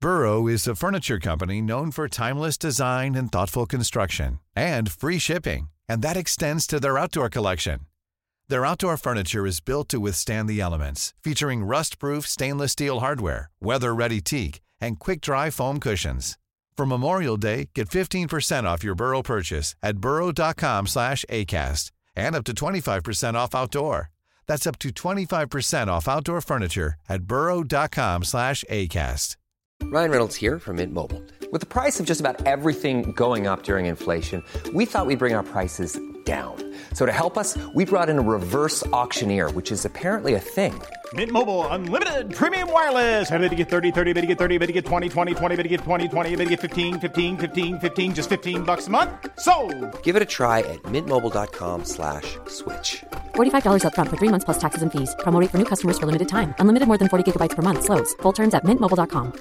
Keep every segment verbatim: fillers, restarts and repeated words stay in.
Burrow is a furniture company known for timeless design and thoughtful construction, and free shipping, and that extends to their outdoor collection. Their outdoor furniture is built to withstand the elements, featuring rust-proof stainless steel hardware, weather-ready teak, and quick-dry foam cushions. For Memorial Day, get fifteen percent off your Burrow purchase at burrow.com slash ACAST and up to twenty-five percent off outdoor. That's up to twenty-five percent off outdoor furniture at burrow.com slash ACAST. Ryan Reynolds here from Mint Mobile. With the price of just about everything going up during inflation, we thought we'd bring our prices down. So to help us, we brought in a reverse auctioneer, which is apparently a thing. Mint Mobile Unlimited Premium Wireless. How to get thirty, thirty, how to get thirty, how to get twenty, twenty, twenty, how to get twenty, twenty, how to get fifteen, fifteen, fifteen, fifteen, just fifteen bucks a month? Sold! Give it a try at mintmobile.com slash switch. forty-five dollars up front for three months plus taxes and fees. Promo rate for new customers for limited time. Unlimited more than forty gigabytes per month. Slows full terms at mint mobile dot com.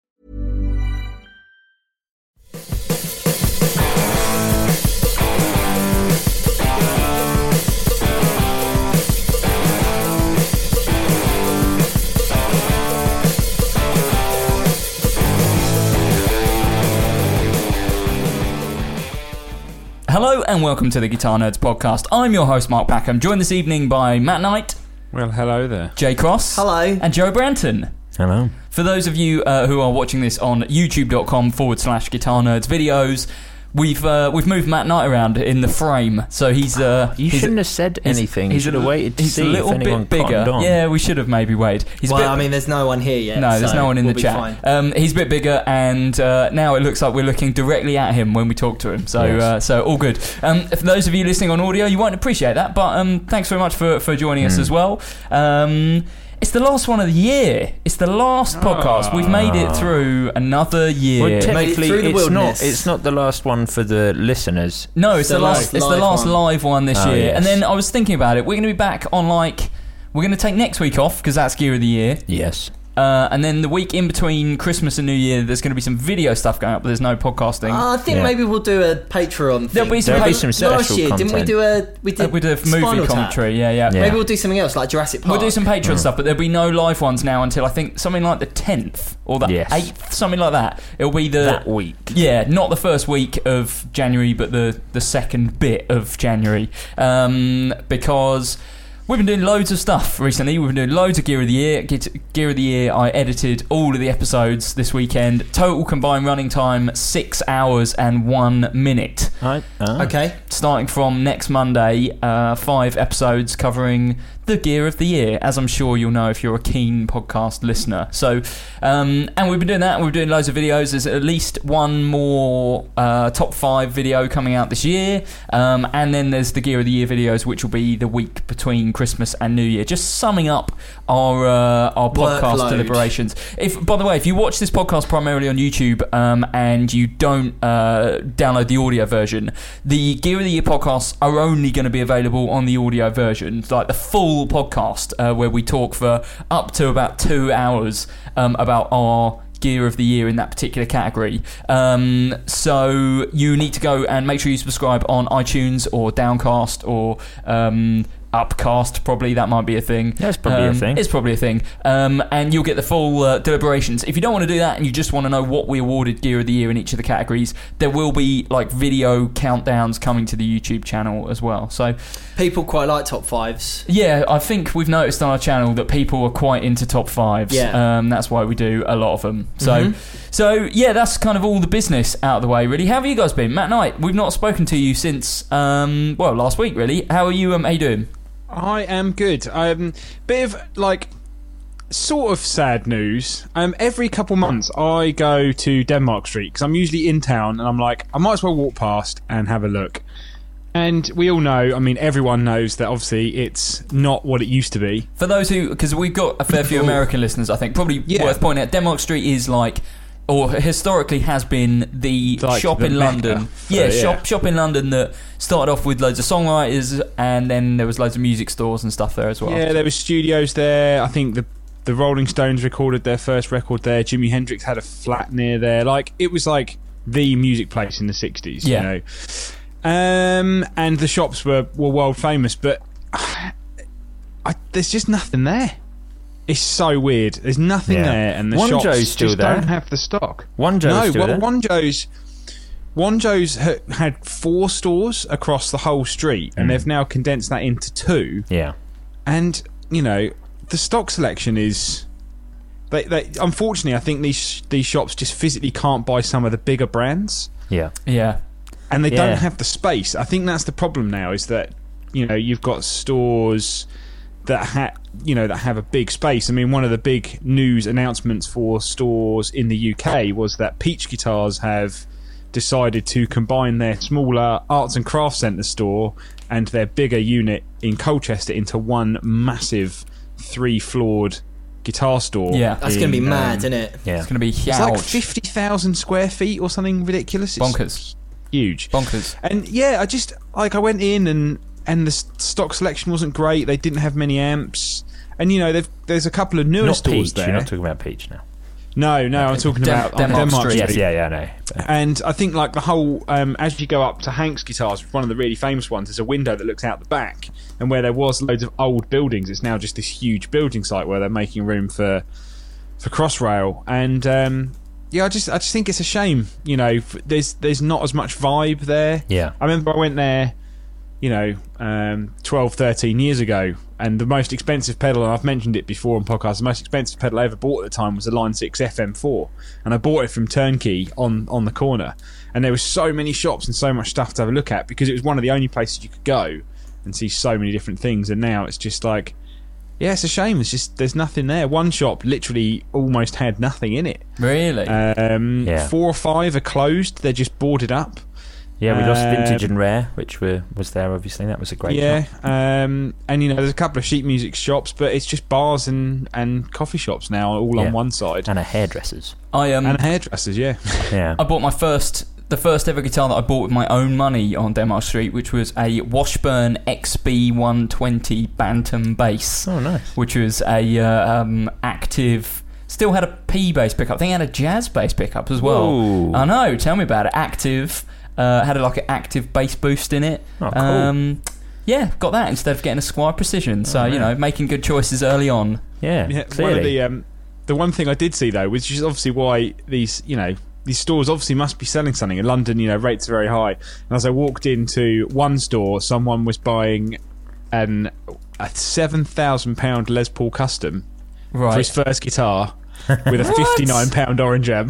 Hello and welcome to the Guitar Nerds podcast. I'm your host Mark Packham, joined this evening by Matt Knight. Well, hello there. Jay Cross. Hello. And Joe Branton. Hello. For those of you uh, who are watching this on youtube.com forward slash Guitar Nerds videos, we've uh, we've moved Matt Knight around in the frame, so he's uh, you he's, shouldn't have said anything. He's, you should have waited to he's see a little if anyone bit bigger. On. Yeah, we should have maybe waited. He's well, bit, I mean, there's no one here yet. No, there's so no one in we'll the chat. Um, he's a bit bigger, and uh, now it looks like we're looking directly at him when we talk to him. So, yes. uh, so all good. Um, for those of you listening on audio, you won't appreciate that, but um, thanks very much for for joining mm. us as well. Um, It's the last one of the year. It's the last podcast. We've made it through another year. Well, technically, it it's not. It's not the last one for the listeners. No, it's the, the last. It's the last one. live one this oh, year. Yes. And then I was thinking about it. We're going to be back on like. We're going to take next week off because that's Gear of the Year. Yes. Uh, and then the week in between Christmas and New Year, there's going to be some video stuff going up, but there's no podcasting. Uh, I think yeah. maybe we'll do a Patreon thing. There'll be some, There'll pa- be some special Last year, content. didn't we do a... We did, uh, we did a movie Spinal commentary, Tap. yeah, yeah, Yeah. Maybe we'll do something else, like Jurassic Park. We'll do some Patreon mm. stuff, but there'll be no live ones now until I think something like the tenth or the yes. eighth, something like that. It'll be the... That week. Yeah, not the first week of January, but the, the second bit of January. Um, because... We've been doing loads of stuff recently. We've been doing loads of Gear of the Year. Gear of the Year, I edited all of the episodes this weekend. Total combined running time, six hours and one minute. Right. Oh. Okay. Starting from next Monday, uh, five episodes covering the Gear of the Year, as I'm sure you'll know if you're a keen podcast listener. So, um, and we've been doing that. We've been doing loads of videos. There's at least one more uh, top five video coming out this year. Um, and then there's the Gear of the Year videos, which will be the week between Christmas and New Year, just summing up our uh, our podcast Workload. deliberations. If, by the way, if you watch this podcast primarily on YouTube um, and you don't uh, download the audio version, the Gear of the Year podcasts are only going to be available on the audio version, like the full podcast, uh, where we talk for up to about two hours um, about our Gear of the Year in that particular category. Um, so you need to go and make sure you subscribe on iTunes or Downcast or um, Upcast, probably. That might be a thing. That's probably um, a thing. It's probably a thing. Um, and you'll get the full uh, deliberations. If you don't want to do that and you just want to know what we awarded Gear of the Year in each of the categories, there will be like video countdowns coming to the YouTube channel as well. So people quite like top fives. yeah, I think we've noticed on our channel that people are quite into top fives. Yeah. Um, that's why we do a lot of them. So, Mm-hmm. so yeah, that's kind of all the business out of the way, really. How have you guys been? Matt Knight, we've not spoken to you since, um, well, last week, really. How are you, um, how you doing? I am good. Um, bit of like sort of sad news. Um, every couple months I go to Denmark Street because I'm usually in town, and I'm like, I might as well walk past and have a look. And we all know, I mean, everyone knows that obviously it's not what it used to be. For those who, because we've got a fair few American listeners, I think, probably Yeah. worth pointing out, Denmark Street is like, or historically has been the Like shop the in Mecca London. for- Yeah, yeah. shop shop in London that started off with loads of songwriters, and then there was loads of music stores and stuff there as well. Yeah, there was studios there. I think the the Rolling Stones recorded their first record there. Jimi Hendrix had a flat near there. Like, it was like the music place in the sixties. Yeah. You know? Um, and the shops were, were world famous, but I, there's just nothing there. It's so weird. There's nothing Yeah. there, and the Wonjo's shops still just there. don't have the stock. Wonjo's no, still there. Wonjo's Wonjo's ha- had four stores across the whole street, and Mm. they've now condensed that into two. Yeah. And you know, the stock selection is. They, they, unfortunately, I think these these shops just physically can't buy some of the bigger brands, Yeah. Yeah. and they Yeah. don't have the space. I think that's the problem now. Is that you know you've got stores that ha- you know that have a big space. I mean, one of the big news announcements for stores in the U K was that Peach Guitars have decided to combine their smaller arts and crafts centre store and their bigger unit in Colchester into one massive three-floored guitar store. Yeah. That's going to be in, mad, um, isn't it? Yeah. It's going to be huge. It's like fifty thousand square feet or something ridiculous. It's Bonkers. huge. Bonkers. And yeah, I just like I went in and and the s- stock selection wasn't great. They didn't have many amps, and you know there's there's a couple of newer Not stores Peach. there. You're not talking about Peach now. no, no, I'm talking Dem- about on Denmark Denmark Street. Street. Yes, yeah, yeah, I know. But- And I think like the whole um, as you go up to Hank's Guitars, one of the really famous ones, there's a window that looks out the back, and where there was loads of old buildings, it's now just this huge building site where they're making room for for Crossrail. And um, yeah, I just I just think it's a shame. You know, f- there's there's not as much vibe there. Yeah. I remember I went there, you know, um, twelve, thirteen years ago, and the most expensive pedal, and I've mentioned it before on podcasts, the most expensive pedal I ever bought at the time was a Line six F M four, and I bought it from Turnkey on, on the corner, and there were so many shops and so much stuff to have a look at because it was one of the only places you could go and see so many different things, and now it's just like, yeah, it's a shame. It's just there's nothing there. One shop literally almost had nothing in it. Really? Um, Yeah. Four or five are closed. They're just boarded up. Yeah, we lost Um, Vintage and Rare, which were was there obviously. That was a great yeah, shop. um, and you know, there's a couple of sheet music shops, but it's just bars and, and coffee shops now, all Yeah. on one side, And a hairdressers. I um and hairdressers. Yeah, Yeah. I bought my first, the first ever guitar that I bought with my own money on Denmark Street, which was a Washburn X B one twenty Bantam bass, Oh, nice. which was a uh, um, active. Still had a P bass pickup. I think it had a jazz bass pickup as well. Ooh. I know. Tell me about it. Active. Uh, had a, like an active bass boost in it. Oh, cool. Um, yeah, got that instead of getting a Squire Precision. So you know, making good choices early on. Yeah, yeah. clearly. One of the um, the one thing I did see though, which is obviously why these you know these stores obviously must be selling something. In London, you know, rates are very high. And as I walked into one store, someone was buying an a seven thousand pound Les Paul Custom Right. for his first guitar. With a fifty-nine pound orange amp.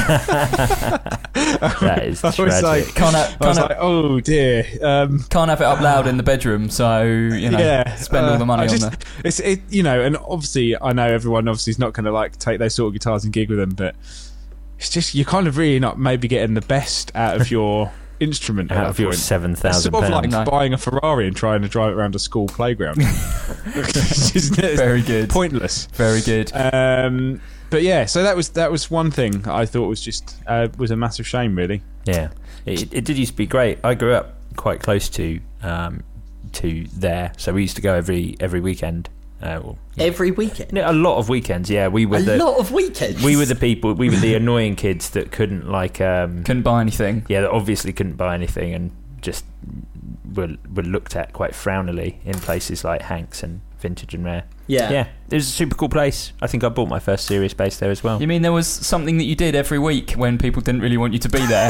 That is I was tragic. like, Can't have, I was can't, like, have, oh dear. Um, can't have it up loud in the bedroom, so you know, yeah, spend all uh, the money I just, on that. It's it, you know, and obviously I know everyone obviously is not going to like take those sort of guitars and gig with them, but it's just you're kind of really not maybe getting the best out of your instrument at Out that of your point. seven It's thousand sort of like pounds. No. buying a Ferrari and trying to drive it around a school playground. It's just- it's Very good. pointless. Very good. Um, but yeah, so that was that was one thing I thought was just uh, was a massive shame, really. Yeah, it, it did used to be great. I grew up quite close to um, to there, so we used to go every every weekend. Uh, well, Every weekend. no, a lot of weekends. Yeah, we were A the lot of weekends. we were the people. We were the annoying kids that couldn't like. Um, Couldn't buy anything. yeah, that obviously couldn't buy anything and just were were looked at quite frowningly in places like Hank's and Vintage and Rare. Yeah. Yeah, it was a super cool place. I think I bought my first serious bass there as well. You mean there was something that you did every week when people didn't really want you to be there?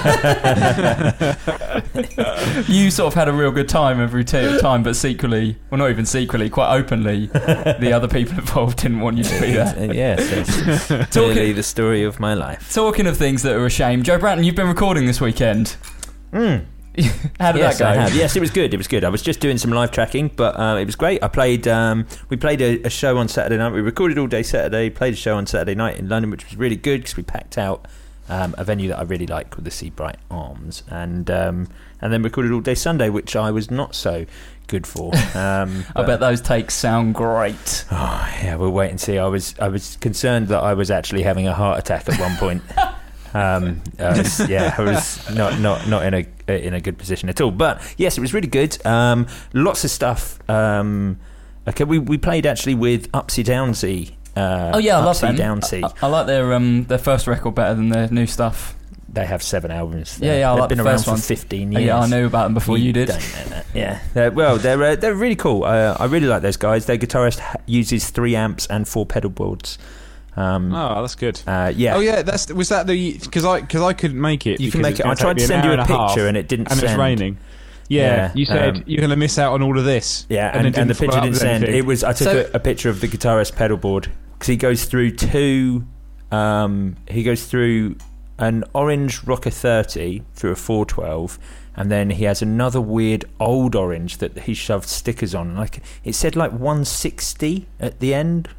You sort of had a real good time every t- time, but secretly, well, not even secretly, quite openly, the other people involved didn't want you to be there. Yes, it's clearly the story of my life. Talking of things that are a shame, Joe Bratton, you've been recording this weekend. Mm. How did yes, that go? I have. Yes, it was good. It was good. I was just doing some live tracking, but uh, it was great. I played. Um, we played a, a show on Saturday night. We recorded all day Saturday. Played a show on Saturday night in London, which was really good because we packed out um, a venue that I really like called the Seabright Arms, and um, and then recorded all day Sunday, which I was not so good for. Um, I bet those takes sound great. Oh, yeah, we'll wait and see. I was I was concerned that I was actually having a heart attack at one point. Um, I was, yeah, I was not, not, not in a in a good position at all. But yes, it was really good. Um, lots of stuff. Um, okay, we, we played actually with Upsy Downsy. Uh, Oh yeah, I love Upsy them. Downsy. I, I like their um their first record better than their new stuff. they have seven albums. Yeah, yeah, I They've like been the around first for one. fifteen Oh, years. yeah, I knew about them before you, did. Don't know that. Yeah, they're, well, they're uh, they're really cool. Uh, I really like those guys. Their guitarist ha- uses three amps and four pedal boards. Um, Oh, that's good. uh, yeah. Oh yeah, that's was that the because I because I couldn't make it. You can because make it's it. gonna I tried take to me an send you hour a and half, picture and it didn't and send. it's raining. Yeah, Yeah, you said um, you're going to miss out on all of this. Yeah, and, and, it and the didn't picture follow up didn't with send. anything. It was. I took So- a, a picture of the guitarist pedal board because he goes through two. Um, he goes through an orange Rocker thirty through a four twelve, and then he has another weird old orange that he shoved stickers on. Like it said, like one sixty at the end,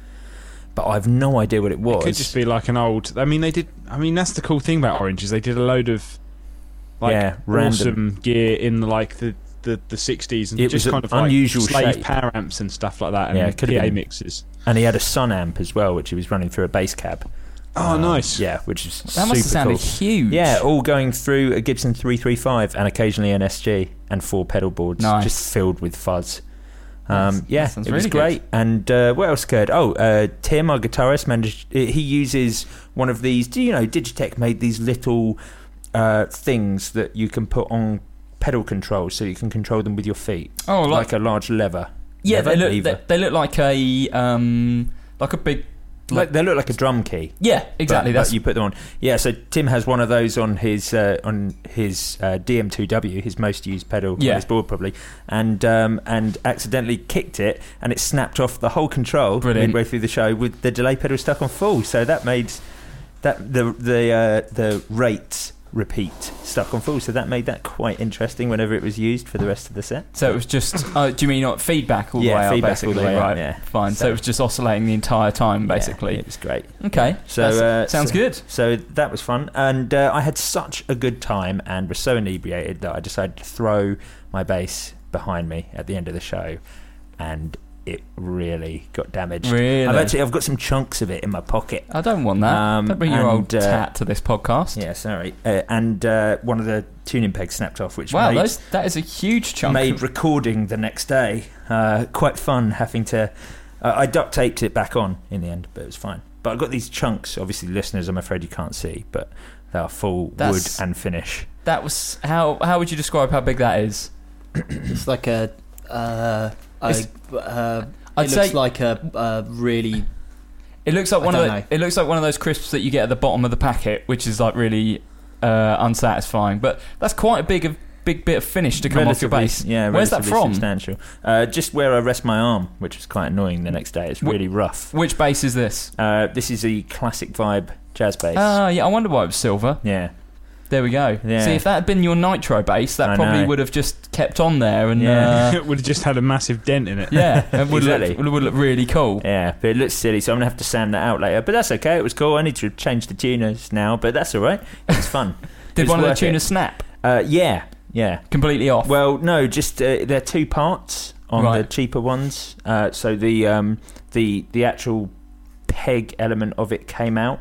but I've no idea what it was. It could just be like an old. I mean, they did. I mean, that's the cool thing about oranges. They did a load of like Yeah, random. awesome gear in like the the the sixties and It just was kind an of like unusual slave shape. power amps and stuff like that. And Yeah, it could have P A been. mixes. And he had a Sun amp as well, which he was running through a bass cab. Oh, Um, nice. Yeah, which is That super must have sounded cool. huge. Yeah, all going through a Gibson three thirty-five and occasionally an S G and four pedal boards, Nice. just filled with fuzz. That's- Um, yeah, that sounds it was really good. great. And uh, what else occurred? Oh, uh, Tim, our guitarist, managed. He uses one of these. Do you know Digitech made these little uh, things that you can put on pedal controls, so you can control them with your feet, Oh, like, like a large lever. yeah, lever, they look lever. they, they look like a um like a big Like they look like a drum key. yeah exactly. But, That's but you put them on. Yeah, so Tim has one of those on his uh, on his uh, D M two W, his most used pedal Yeah. on his board probably, and um, and accidentally kicked it, and it snapped off the whole control Brilliant. midway through the show with the delay pedal stuck on full. So that made that the the uh, the rate repeat stuck on full. So that made that quite interesting whenever it was used for the rest of the set. so it was just. Oh, do you mean not feedback all the Yeah, way up? feedback all Basically, the way up, right? yeah. Fine. So, So- it was just oscillating the entire time, basically. Yeah, it was great. Okay. So That's- uh, sounds so- good. So that was fun, and uh, I had such a good time, and was so inebriated that I decided to throw my bass behind me at the end of the show, and it really got damaged. Really? I've actually I've got some chunks of it in my pocket. I don't want that. Um, don't bring your and, old uh, tat to this podcast. Yeah, sorry. Uh, and uh, one of the tuning pegs snapped off, which Wow, made, those, that is a huge chunk. made of- recording the next day uh, quite fun. Having to, uh, I duct taped it back on in the end, but it was fine. But I've got these chunks. Obviously, listeners, I'm afraid you can't see, but they are full That's- wood and finish. that was how. How would you describe how big that is? It's like a. Uh, a It's- uh, I'd it looks say- like a, a really. It looks like I one of don't the, know. it looks like one of those crisps that you get at the bottom of the packet, which is like really uh, unsatisfying. But that's quite a big, a big bit of finish to come off your Relatively- bass. Yeah, Where's that relatively from? Substantial. Uh, just where I rest my arm, which was quite annoying the next day. It's Wh- really rough. Which bass is this? Uh, this is a classic vibe jazz bass. Ah, yeah. I wonder why it was silver. yeah, There we go. Yeah. See, if that had been your nitro bass, that I probably know. would have just kept on there, and Yeah. uh, It would have just had a massive dent in it. yeah, it would Exactly. look, would look really cool. yeah, but it looks silly, so I'm gonna have to sand that out later. But that's okay. It was cool. I need to change the tuners now, but that's all right. It's fun. Did It's one of the worth tuners it. snap Uh, yeah, yeah. completely off? Well, no, just uh, they're two parts on the Right. cheaper ones. Uh, so the um, the the actual peg element of it came out.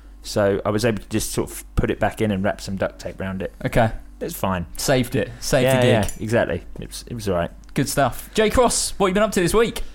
So I was able to just sort of put it back in and wrap some duct tape around it. okay, It's fine. saved it. Saved yeah, the gig. yeah, exactly. It was it was all right. Good stuff. Jay Cross, what have you been up to this week?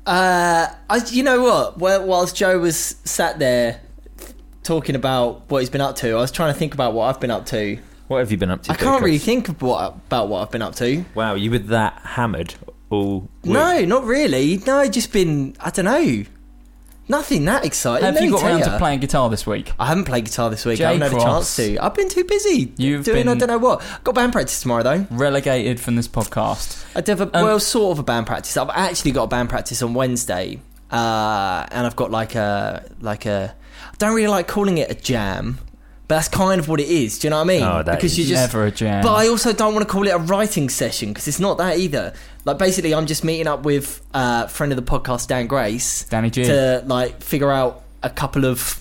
Uh, I, you know what? Well, whilst Joe was sat there talking about what he's been up to, I was trying to think about what I've been up to. What have you been up to? I can't Jake? really think of what, about what I've been up to. Wow, you were that hammered all week. No, not really. No, just been, I don't know, nothing that exciting. Have let you me got tell around ya. to playing guitar this week? I haven't played guitar this week. Jay I haven't had a Cross. chance to. I've been too busy You've doing been- I don't know what. Got band practice tomorrow though. Relegated from this podcast. I did a, Um, well, sort of a band practice. I've actually got a band practice on Wednesday, uh, and I've got like a like a. I don't really like calling it a jam, but that's kind of what it is. Do you know what I mean? Oh, that because is you just never a jam. But I also don't want to call it a writing session because it's not that either. Like basically, I'm just meeting up with a uh, friend of the podcast, Dan Grace, Danny G. to like figure out a couple of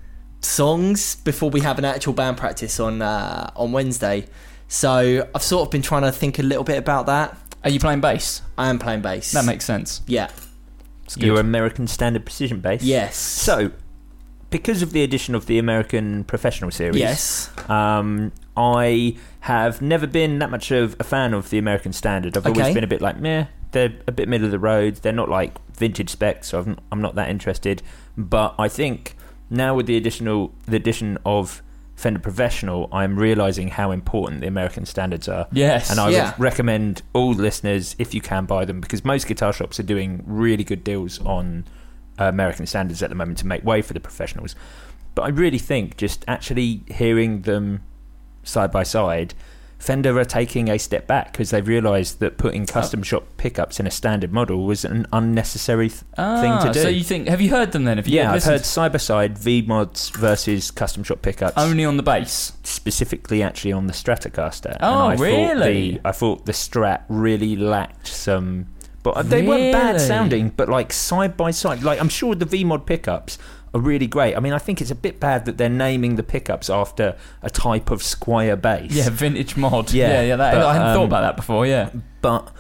songs before we have an actual band practice on uh, on Wednesday. So I've sort of been trying to think a little bit about that. Are you playing bass? I am playing bass. That makes sense. yeah. It's good. Your American Standard Precision bass. Yes. So, because of the addition of the American Professional Series, Yes. um, I have never been that much of a fan of the American Standard. I've Okay. always been a bit like, meh, they're a bit middle of the road. They're not like vintage specs, so I'm, I'm not that interested. But I think now with the additional the addition of Fender Professional, I'm realising how important the American standards are. Yes. And I Yeah. would recommend all listeners, if you can, buy them, because most guitar shops are doing really good deals on uh, American standards at the moment to make way for the Professionals. But I really think just actually hearing them side by side, Fender are taking a step back because they've realised that putting custom shop pickups in a standard model was an unnecessary th- Ah, thing to do. So you think? Have you heard them then? Have you Yeah, I've listened? heard side by side V mods versus custom shop pickups. Only on the bass. Specifically, actually on the Stratocaster. Oh, and I really? Thought the, I thought the Strat really lacked some, but they weren't bad Really? sounding. But like side by side, like I'm sure the V mod pickups are really great. I mean, I think it's a bit bad that they're naming the pickups after a type of Squire bass. Yeah, vintage mod. Yeah, yeah, yeah that, but, I hadn't um, thought about that before. Yeah, But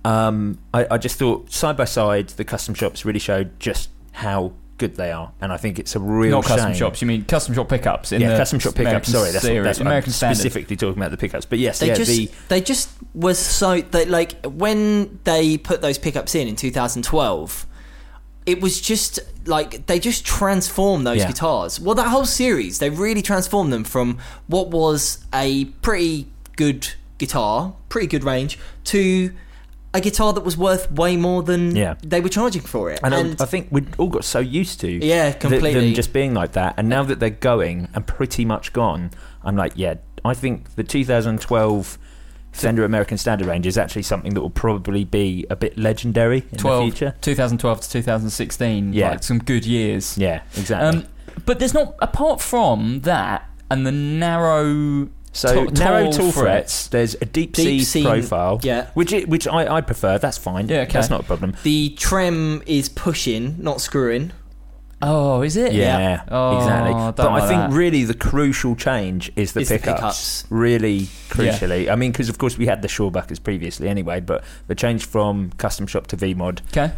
um, I, I just thought side by side, the custom shops really showed just how good they are, and I think it's a real not custom shame. shops. You mean custom shop pickups? In yeah, the custom shop pickups. American Sorry, that's, series, that's what American I'm standard. specifically talking about the pickups. But yes, They yeah, just the they just was so that like when they put those pickups in in two thousand twelve, it was just like they just transformed those Yeah. guitars. Well, that whole series, they really transformed them from what was a pretty good guitar, pretty good range, to a guitar that was worth way more than Yeah. they were charging for it. And, And, I, I think we all got so used to Yeah, th- completely. them just being like that, and now that they're going and pretty much gone, I'm like, yeah, I think the two thousand twelve Fender American Standard range is actually something that will probably be a bit legendary in twelve, the future. twenty twelve to twenty sixteen. Yeah. like some good years. Yeah, exactly. Um, but there's not apart from that and the narrow. So t- narrow tall tall frets. frets. There's a deep, Deep C, C, profile, yeah. which it, which I, I prefer. That's fine. Yeah, okay. That's not a problem. the trem is pushing, not screwing. Oh, is it? Yeah, Oh, exactly. don't But I like think that. really the crucial change is the Is the pickups. pickups. Really crucially. I mean, because of course we had the Shawbuckers previously anyway, but the change from custom shop to V mod, Okay.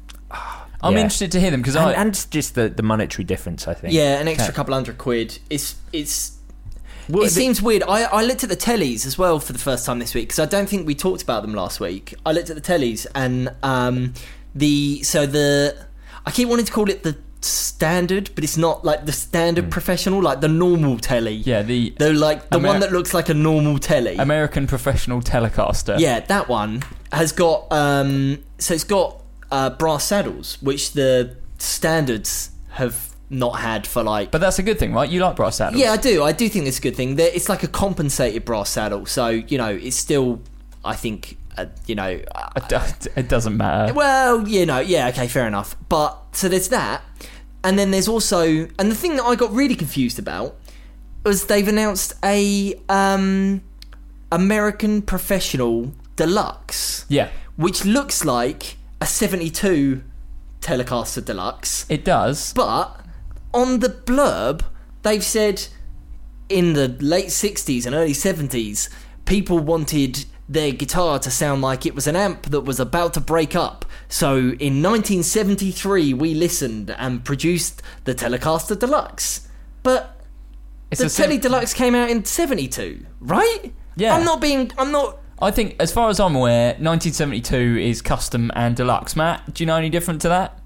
I'm Yeah. interested to hear them because and, I. and just the, the monetary difference. I think. Yeah, an extra Okay. couple hundred quid. It's it's. Well, it the- seems weird. I, I looked at the tellies as well for the first time this week because I don't think we talked about them last week. I looked at the tellies and um, the so the I keep wanting to call it the standard, but it's not like the standard Hmm. professional, like the normal telly. yeah, the the like the Amer- one that looks like a normal telly. American Professional Telecaster. Yeah, that one has got um, so it's got uh, brass saddles, which the standards have not had for like. But that's a good thing, right? You like brass saddles. Yeah, I do. I do think it's a good thing. There- It's like a compensated brass saddle, so you know it's still. I think uh, you know. Uh, It do- It doesn't matter. well, you know, yeah, okay, fair enough. But so there's that, and then there's also, and the thing that I got really confused about was they've announced a um, American Professional Deluxe, Yeah, which looks like a seventy-two Telecaster Deluxe. it does. But on the blurb, they've said in the late sixties and early seventies, people wanted their guitar to sound like it was an amp that was about to break up. So in nineteen seventy-three, we listened and produced the Telecaster Deluxe. But It's the a sim- Tele Deluxe came out in seventy-two, right? Yeah. I'm not being. I'm not. I think, as far as I'm aware, nineteen seventy-two is custom and deluxe. Matt, do you know any different to that?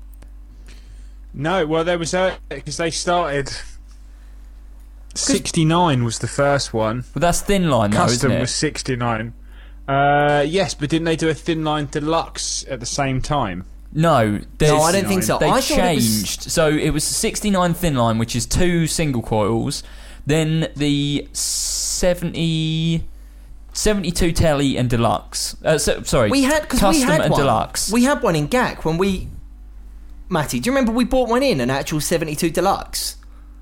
No, well, there was a because they started. sixty-nine was the first one. Well, that's thin line, though, isn't Custom it? was sixty-nine. Uh, yes, but didn't they do a thin line deluxe at the same time? No, there's, No, I don't think so. They I thought it was- changed. So it was sixty-nine thin line, which is two single coils. Then the seventy, seventy-two telly and deluxe. Uh, so, sorry, We had because custom we had and one. deluxe. We had one in G A C when we. Matty, do you remember we bought one in an actual seventy-two Deluxe?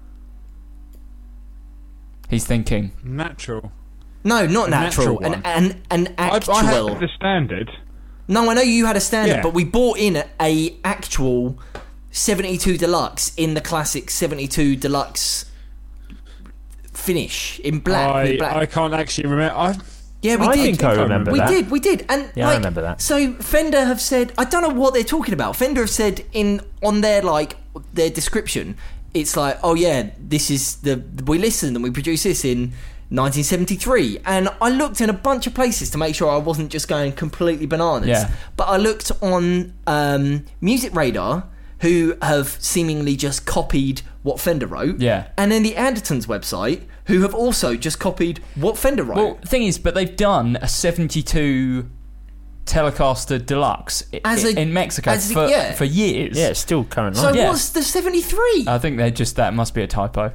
He's thinking. Natural. No, not A natural. natural An, an an I, actual. I had the standard. No, I know you had a standard, Yeah. but we bought in a, a actual seventy-two Deluxe in the classic seventy-two Deluxe finish in black. I, with black. I can't actually remember. I, yeah, we I did. think I remember we that. did, we did, and Yeah, I like, remember that. So Fender have said, I don't know what they're talking about. Fender have said in on their like their description, it's like, oh yeah, this is the we listened and we produced this in nineteen seventy-three, and I looked in a bunch of places to make sure I wasn't just going completely bananas. Yeah. But I looked on um, Music Radar who have seemingly just copied what Fender wrote. Yeah. And then the Andertons website, who have also just copied what Fender wrote. Well, the thing is, but they've done a seventy-two Telecaster Deluxe i- As a- in Mexico as a- for, yeah. for years. Yeah, it's still current so line. yeah. what's the seventy-three? I think they just that must be a typo.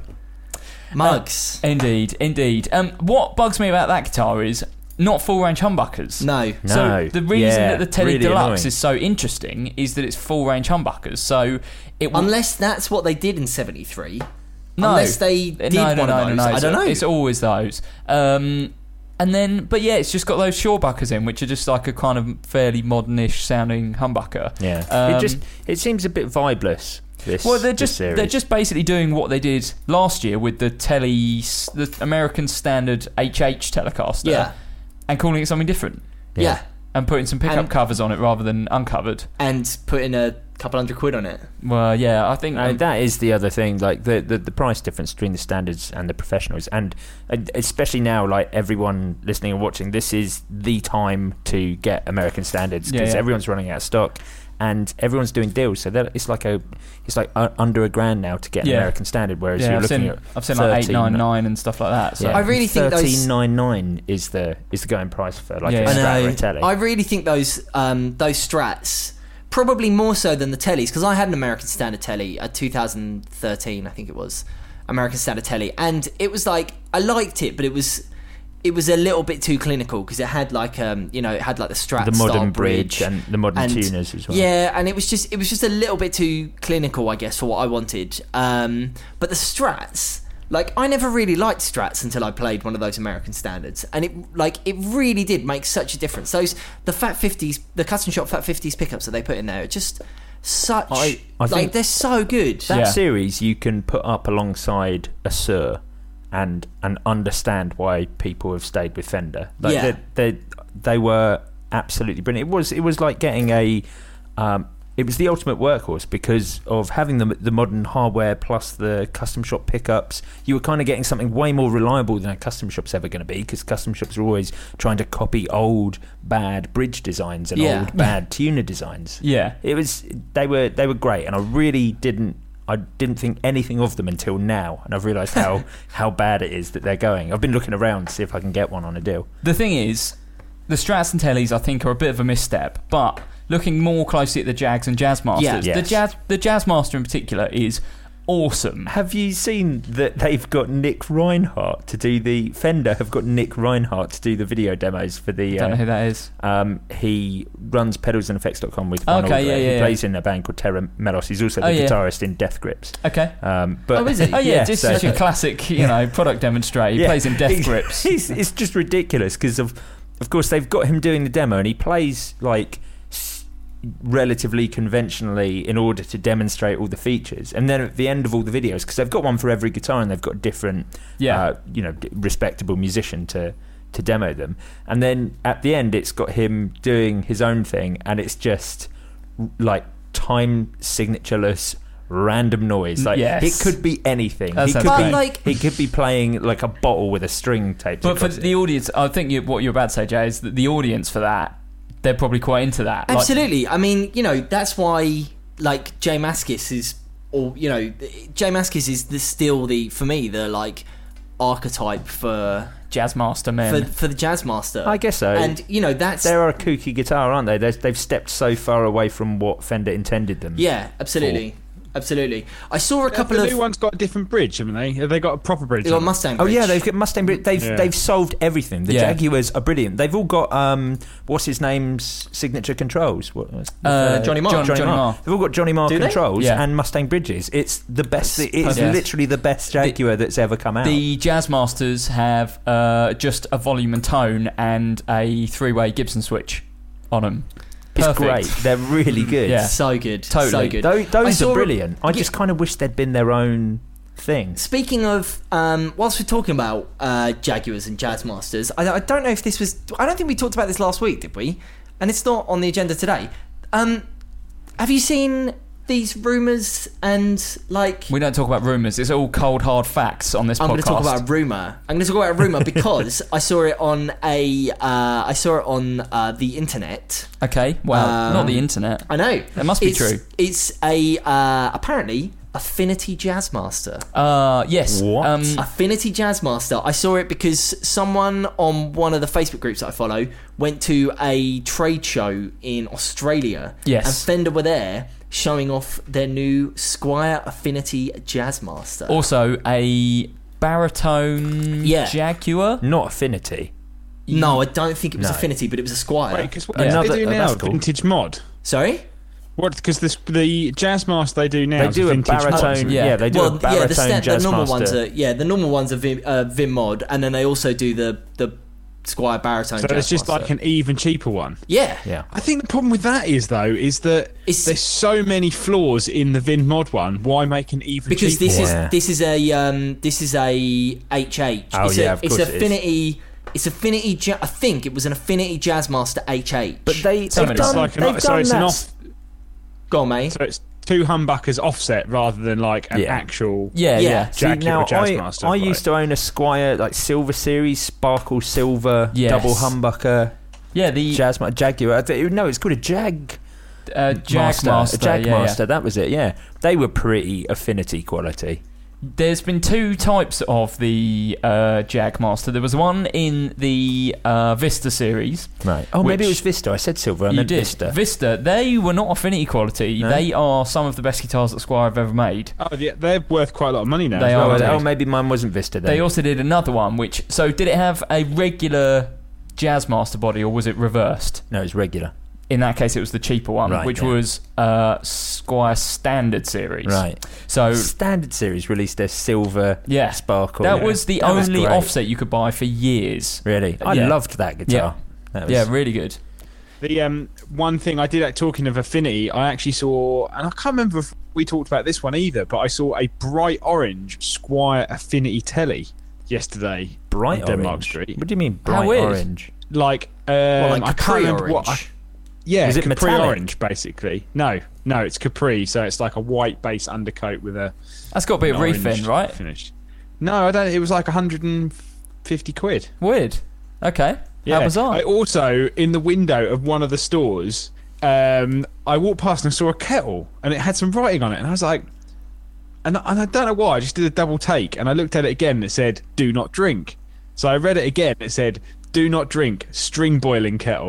Mugs. Uh, indeed, indeed. Um, what bugs me about that guitar is not full range humbuckers. No. So No. the reason Yeah, that the Tele really Deluxe annoying. is so interesting is that it's full range humbuckers. So it will, Unless that's what they did in seventy-three. no, Unless they did no, no, one no, of no, those. no, I it's- don't know. It's always those. Um, and then, but yeah, it's just got those Shawbuckers in, which are just like a kind of fairly modernish sounding humbucker. Yeah, Um, it just it seems a bit vibeless. This, Well, they're this just series. they're just basically doing what they did last year with the Tele, the American Standard H H Telecaster, Yeah. and calling it something different, Yeah. and putting some pickup And- covers on it rather than uncovered. And putting a couple hundred quid on it. Well, yeah, I think No, um, that is the other thing, like the, the, the price difference between the standards and the professionals, and uh, especially now, like everyone listening and watching, this is the time to get American standards because Yeah, yeah. everyone's running out of stock, and everyone's doing deals. So that it's like a, it's like uh, under a grand now to get an Yeah. American standard, whereas yeah, you're I've looking seen at I've seen like eight thirteen nine nine and stuff like that. So Yeah. I really think those- thirteen ninety-nine is the is the going price for like Yeah, a yeah. I Strat or know. a Tele. I really think those um, those Strats, probably more so than the Teles, because I had an American Standard Tele, a two thousand thirteen, I think it was, American Standard Tele, and it was like I liked it, but it was it was a little bit too clinical because it had like um you know it had like the Strat the style modern bridge bridge and the modern and- tuners as well. Yeah, and it was just it was just a little bit too clinical, I guess, for what I wanted. Um, but the Strats, like I never really liked Strats until I played one of those American standards, and it like it really did make such a difference. Those the Fat fifties, the custom shop Fat fifties pickups that they put in there, are just such I- I like think they're so good. That Yeah. series you can put up alongside a Sur and and understand why people have stayed with Fender. Like Yeah. they, they they were absolutely brilliant. It was it was like getting a um, it was the ultimate workhorse because of having the the modern hardware plus the custom shop pickups. You were kind of getting something way more reliable than a custom shop's ever going to be, because custom shops are always trying to copy old bad bridge designs and Yeah. old bad tuner designs. yeah, It was they were they were great, and I really didn't I didn't think anything of them until now, and I've realised how how bad it is that they're going. I've been looking around to see if I can get one on a deal. the thing is, the Strats and Teles I think are a bit of a misstep, but looking more closely at the Jags and Jazzmasters, Yeah. the Yes. Jazz the Jazzmaster in particular is awesome. Have you seen that they've got Nick Reinhardt to do the Fender? Have got Nick Reinhardt to do the video demos for the. Don't know Uh, who that is. um, he runs pedals and effects dot com with One Okay, Order. yeah, yeah, He yeah. plays in a band called Terra Melos. He's also the Oh, yeah. guitarist in Death Grips. Okay. Um, but Oh, is he? Oh yeah, just so- such a classic, you know, product demonstrator. He Yeah. plays in Death He's- Grips. He's, it's just ridiculous because of, of course, they've got him doing the demo, and he plays like s- relatively conventionally in order to demonstrate all the features. And then at the end of all the videos, because they've got one for every guitar, and they've got different, Yeah. uh, you know, d- respectable musician to to demo them. And then at the end, it's got him doing his own thing, and it's just like time signatureless. Random noise, like Yes. it could be anything. That he sounds could But be great. like he could be playing like a bottle with a string taped But for across it. the audience, I think you, what you're about to say, Jay, is that the audience for that, they're probably quite into that. Like, absolutely. I mean, you know, that's why like Jay Maskis is, or you know, Jay Maskis is the, still the for me the like archetype for Jazzmaster men. for, for the Jazzmaster. I guess so. And you know, that's They're a kooky guitar, aren't they? They're, they've stepped so far away from what Fender intended them. yeah, absolutely, absolutely. I saw a couple the of new one's got a different bridge, haven't they? Have they got a proper bridge? they got on it? Mustang. Oh Bridge. yeah, they've got Mustang. Bridge. They've Yeah. they've solved everything. The Yeah. Jaguars are brilliant. They've all got um, what's his name's signature controls. What, Uh, Johnny Marr. Johnny Marr. They've all got Johnny Marr Do they? controls Yeah. and Mustang bridges. It's the best. That's It's perfect. literally the best Jaguar that's ever come out. The Jazzmasters have uh, just a volume and tone and a three-way Gibson switch on them. it's Perfect. great. They're really good. Yeah. so good, Totally. so good. Those, I those saw are a- brilliant. I Yeah. just kind of wish they'd been their own thing. Speaking of, um, whilst we're talking about uh, Jaguars and Jazzmasters, I, I don't know if this was. I don't think we talked about this last week, did we? And it's not on the agenda today. Um, have you seen these rumours and like? We don't talk about rumours. It's all cold, hard facts on this I'm podcast. going to talk about a rumour. I'm going to talk about a rumour because I saw it on a. Uh, I saw it on uh, the internet. Okay, well, Um, not the internet. I know. That must be it's, true. It's a uh, apparently Affinity Jazzmaster. Uh, yes. What? Um, Affinity Jazzmaster. I saw it because someone on one of the Facebook groups that I follow went to a trade show in Australia. Yes. And Fender were there showing off their new Squier Affinity Jazzmaster. also, a baritone Yeah. Jaguar. Not Affinity. No, I don't think it was No. Affinity, but it was a Squier. Wait, because what Another- do they do oh, now? that's cool. Vintage mod. Sorry? What? Because the Jazzmaster they do now. They is do a vintage mod, baritone. isn't it? Yeah. Yeah, they do well, a baritone yeah, the, sta- the normal Jazzmaster. ones are yeah, the normal ones are Vim, uh, Vim Mod, and then they also do the the Squier baritone. So it's just Jazzmaster. like an even cheaper one. yeah, Yeah. I think the problem with that is though is that It's- there's so many flaws in the Vin mod one. Why make an even because cheaper this one? Yeah. is this is a um this is a H H. Oh, it's yeah, a, of it's course it is. Affinity. It's Affinity. Ja- I think it was an Affinity Jazzmaster H H. But they, So they've many- done, It's like an, they've so done it's that. an off. go on, mate. So it's two humbuckers offset rather than like an Yeah. actual. Yeah, Yeah. yeah. See, Jaguar now, I, Jazzmaster, I right. used to own a Squier like Silver Series, Sparkle Silver, Yes. double humbucker, Yeah, the Jazzma- Jaguar. I th- No, it's called a Jag. uh, Jagmaster. a Jagmaster. yeah, yeah. That was it. Yeah, they were pretty Affinity quality. There's been two types of the uh, Jagmaster. There was one in the uh, Vista series. Right. Oh, maybe Which- it was Vista. I said Silver. I You meant did. Vista. Vista. They were not Affinity quality. No? They are some of the best guitars that Squier have ever made. Oh, yeah, they're worth quite a lot of money now. They as are, well, Oh, aren't oh, they? maybe mine wasn't Vista then. They also did another one, which... So, did it have a regular Jazzmaster body, or was it reversed? No, it's regular. In that case, it was the cheaper one, Right, which yeah. was uh, Squier Standard Series. Right. So, Standard Series released their Silver yeah. Sparkle. That Yeah. was the That was only great. offset you could buy for years. Really? I Yeah. loved that guitar. That was, Yeah, really good. The um, one thing I did, uh, talking of Affinity, I actually saw, and I can't remember if we talked about this one either, but I saw a bright orange Squier Affinity telly yesterday Bright on Denmark orange. Street. What do you mean How bright weird. orange? Like, um, Well, like I can't Capri remember what. I, orange. yeah, Is it Capri metallic? orange, basically. No, no, it's Capri, so it's like a white base undercoat with a That's got a bit an of reef orange in, right? finish. No, I don't. It was like one hundred fifty quid. Weird. Okay. Yeah. How bizarre. I also, in the window of one of the stores, um, I walked past and saw a kettle, and it had some writing on it, and I was like, and, and I don't know why, I just did a double take, and I looked at it again, and it said, "Do not drink." So I read it again, it said, "Do not drink, string boiling kettle."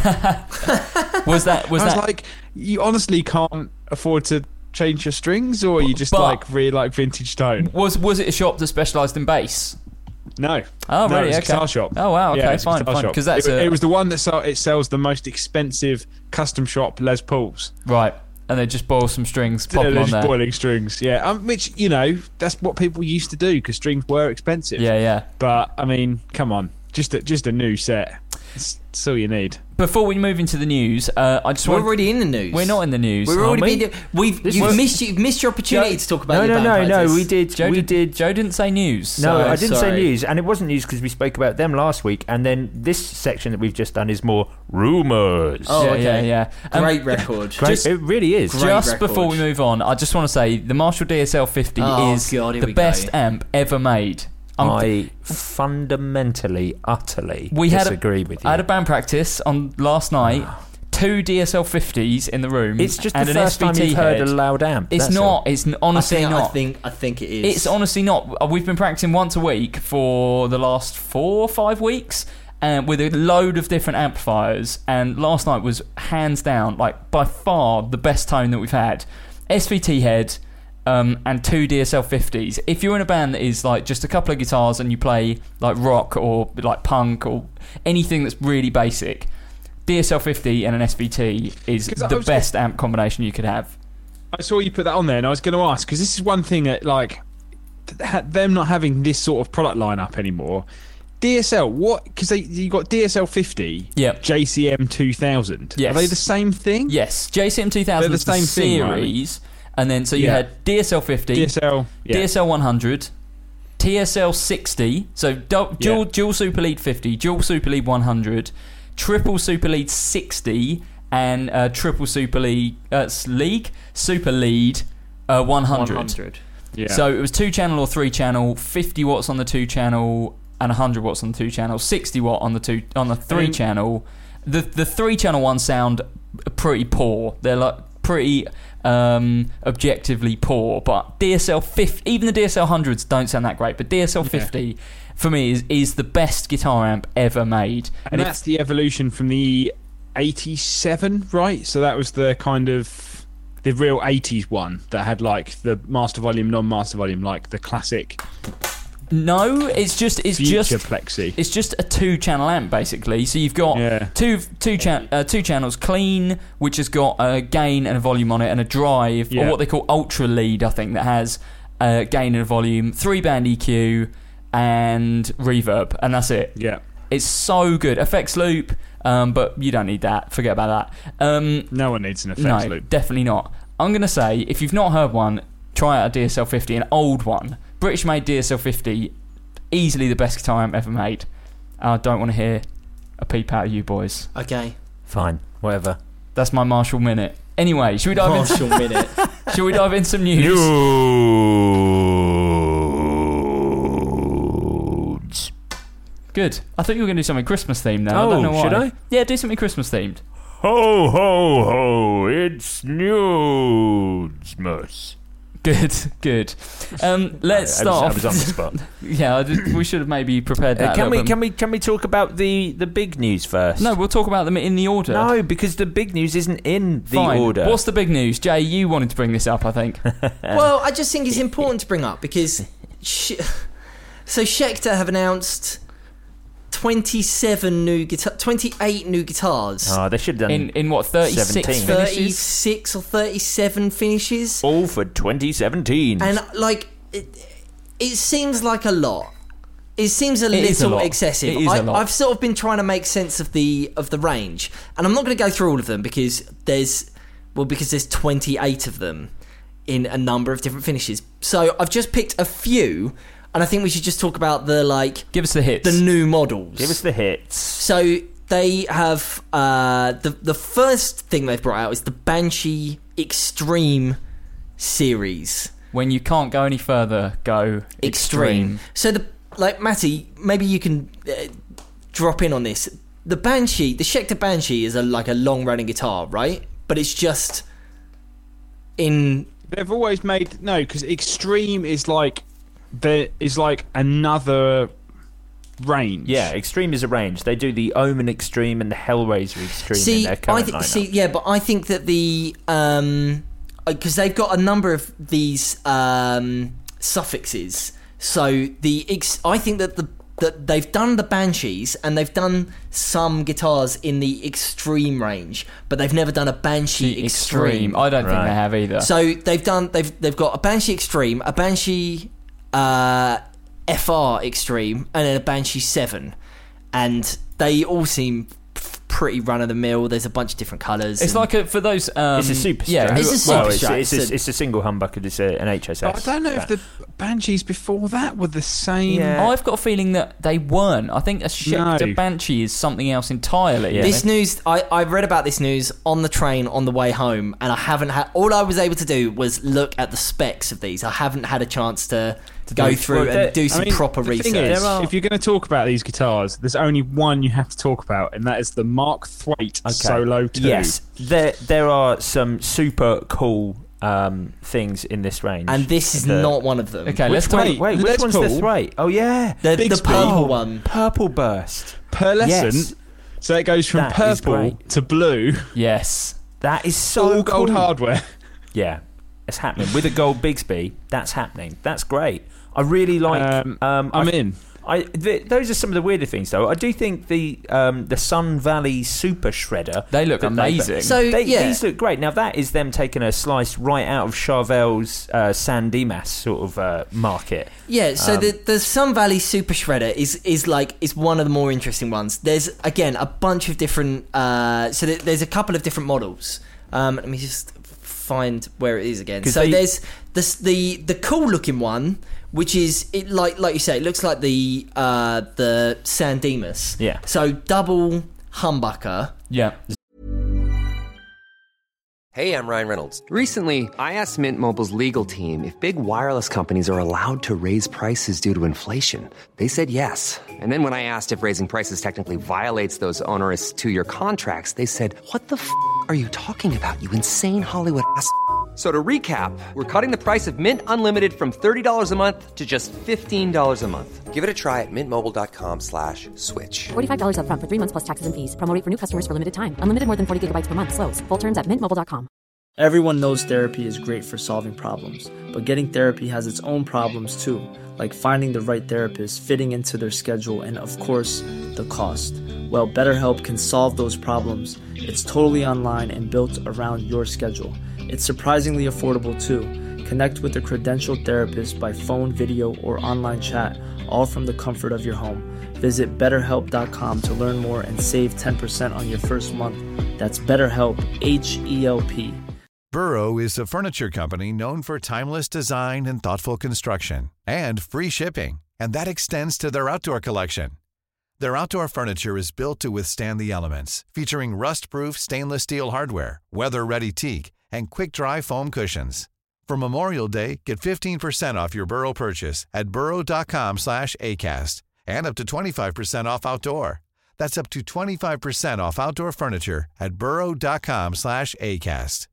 was that... Was I was that... like, you honestly can't afford to change your strings, or you just But- like really like vintage tone? Was was it a shop that specialised in bass? No. Oh, no, really? It's a Okay. guitar shop. Oh, wow. Okay, Yeah, it's a fine, guitar fine. shop. Because that's it, a... it was the one that sell, it sells the most expensive custom shop Les Pauls. Right. And they just boil some strings, pop They're them on just there. boiling strings, yeah. Um, which, you know, that's what people used to do because strings were expensive. Yeah, yeah. But I mean, come on, just a, just a new set. That's, that's all you need. Before we move into the news, uh, I just We're want... already in the news. We're not in the news. We're aren't already we? been. We've This you've was- missed you've missed your opportunity Joe- to talk about No, your no, band no, no. practice. We did. Joe, we did, did. Joe didn't say news. No, so- I didn't sorry. say news, and it wasn't news because we spoke about them last week. And then this section that we've just done is more rumours. Oh, yeah, okay. yeah, yeah. Um, Great record. Great. just- it really is. Great Just record. before we move on, I just want to say the Marshall D S L fifty Oh, is God, here the we best go. amp ever made. Um, I fundamentally, utterly we had disagree a, with you. I had a band practice on last night. Two D S L fifties in the room. It's just and the an first time S V T you've heard head. a loud amp. It's that's not. all. It's n- I honestly think, not. I think I think it is. It's honestly not. We've been practicing once a week for the last four or five weeks, and with a load of different amplifiers. And last night was hands down, like by far the best tone that we've had. S V T head, um, and two D S L fifties. If you're in a band that is like just a couple of guitars and you play like rock or like punk or anything that's really basic, D S L fifty and an S V T is 'Cause I the was- best amp combination you could have. I saw you put that on there, and I was going to ask because this is one thing that, like, th- them not having this sort of product lineup anymore. D S L, what? Because you got D S L fifty, Yep. J C M two thousand. Yes. Are they the same thing? Yes, J C M two thousand They're the is the same thing, right? series, and then so you Yeah. had D S L fifty, D S L, yeah. D S L one hundred, T S L sixty, so du- dual, Yeah. dual Super Lead fifty, dual Super Lead one hundred, triple Super Lead sixty, and uh, triple Super League, uh, League Super Lead uh, one hundred. one hundred. Yeah. So it was two channel or three channel, fifty watts on the two channel, and one hundred watts on the two channel, sixty watt on the two on the three Um, channel. The the three channel ones sound pretty poor. They're like pretty um, objectively poor. But D S L fifty, even the D S L hundreds don't sound that great. But D S L fifty for me is is the best guitar amp ever made. And, And that's the evolution from the eighty-seven, right? So that was the kind of the real eighties one that had like the master volume, non-master volume, like the classic No, it's just it's future just plexi. it's just a two channel amp basically. So you've got Yeah. two two cha- uh, two channels, clean, which has got a gain and a volume on it, and a drive, Yeah. or what they call ultra lead, I think, that has a gain and a volume, three band E Q, and reverb, and that's it. Yeah. It's so good. Effects loop, um, but you don't need that. Forget about that. Um, No one needs an effects no, loop. definitely not. I'm going to say, if you've not heard one, try out a D S L fifty, an old one. British-made D S L fifty, easily the best guitar amp ever made. I don't want to hear a peep out of you boys. Okay. Fine, whatever. That's my Marshall minute. Anyway, should we dive into Marshall minute. should we dive into some news? Nudes. Good. I thought you were going to do something Christmas themed now. I don't know Oh, why. should I? Yeah, do something Christmas themed. Ho, ho, ho, it's Nudesmas. Good, good. Um, let's I start was, off. I was on the spot. Yeah, I did, we should have maybe prepared that. Uh, a can little we bit. can we can we talk about the, the big news first? No, we'll talk about them in the order. No, because the big news isn't in the Fine. order. What's the big news? Jay, you wanted to bring this up, I think. Well, I just think it's important to bring up because sh- so Schecter have announced twenty-seven new guitar, twenty-eight new guitars, Oh, they should have done In in what, thirty-six seventeen. finishes? thirty-six or thirty-seven finishes, all for twenty seventeen. and like it, it seems like a lot. It seems a It is a little lot. excessive. It is I, a lot. I've sort of been trying to make sense of the of the range, and I'm not going to go through all of them because there's well because there's twenty-eight of them in a number of different finishes. So I've just picked a few, and I think we should just talk about the like Give us the hits. the new models. Give us the hits. So they have uh, the the first thing they've brought out is the Banshee Extreme series. When you can't go any further, go extreme. So the like Matty, maybe you can uh, drop in on this. The Banshee, the Schecter Banshee, is a like a long running guitar, right? But it's just in They've always made no, because extreme is like there is like another range. Yeah, Extreme is a range. They do the Omen Extreme and the Hellraiser Extreme in see, their I current th- lineup. see, yeah, but I think that the um, because they've got a number of these um suffixes. So the ex- I think that the that they've done the Banshees and they've done some guitars in the extreme range, but they've never done a Banshee The extreme. extreme. I don't think Right. they have either. So they've done they've they've got a Banshee Extreme, a Banshee uh, F R Extreme, and then a Banshee Seven, and they all seem f- pretty run of the mill. There's a bunch of different colours. it's and- like a, for those. Um, It's a super Yeah, Strat. who- It's a well, super it's, Strat. it's, It's a, a- it's a single humbucker. It's a, an H S S. But I don't know if the Banshees before that were the same. Yeah. I've got a feeling that they weren't. I think a Schecter No. Banshee is something else entirely. Yeah. This news, I, I read about this news on the train on the way home, and I haven't had. All I was able to do was look at the specs of these. I haven't had a chance to, go do- through well, and do I some mean, proper the research. thing is, There are- if you're going to talk about these guitars, there's only one you have to talk about, and that is the Mark Thwaite Okay. Solo two. Yes, there there are some super cool um, things in this range, and this is The- not one of them. Okay, Which let's one, talk. wait, which let's one's the pull- Thwaite? Oh yeah, the, Big the Speed. purple Oh. one. Purple Burst. Pearlescent. Yes. So it goes from That is purple great. to blue, Yes. That is so all gold cool. hardware. Yeah, it's happening with a gold Bigsby. That's happening. That's great. I really like. Um, Um, I'm I- in. I th- those are some of the weirder things, though. I do think the um, the Sun Valley Super Shredder. They look that they- amazing. So They, yeah, These look great. Now that is them taking a slice right out of Charvel's uh, San Dimas sort of uh, market. yeah. So um, the the Sun Valley Super Shredder is is like is one of the more interesting ones. There's again a bunch of different. Uh, so there, there's a couple of different models. Um, let me just find where it is again. 'Cause So they- there's this, the the cool looking one, which is it like like you say, it looks like the uh, the San Dimas. Yeah. So double humbucker. Yeah. Hey, I'm Ryan Reynolds. Recently, I asked Mint Mobile's legal team if big wireless companies are allowed to raise prices due to inflation. They said yes. And then when I asked if raising prices technically violates those onerous two-year contracts, they said, what the f*** are you talking about, you insane Hollywood ass f- So to recap, we're cutting the price of Mint Unlimited from thirty dollars a month to just fifteen dollars a month. Give it a try at mintmobile.com slash switch. forty-five dollars up front for three months plus taxes and fees. Promo rate for new customers for limited time. Unlimited more than forty gigabytes per month. Slows full terms at mint mobile dot com. Everyone knows therapy is great for solving problems, but getting therapy has its own problems too, like finding the right therapist, fitting into their schedule, and of course, the cost. Well, BetterHelp can solve those problems. It's totally online and built around your schedule. It's surprisingly affordable too. Connect with a credentialed therapist by phone, video, or online chat, all from the comfort of your home. Visit better help dot com to learn more and save ten percent on your first month. That's BetterHelp, H E L P. Burrow is a furniture company known for timeless design and thoughtful construction, and free shipping, and that extends to their outdoor collection. Their outdoor furniture is built to withstand the elements, featuring rust-proof stainless steel hardware, weather-ready teak, and quick-dry foam cushions. For Memorial Day, get fifteen percent off your Burrow purchase at burrow.com slash ACAST and up to twenty-five percent off outdoor. That's up to twenty-five percent off outdoor furniture at burrow.com slash ACAST.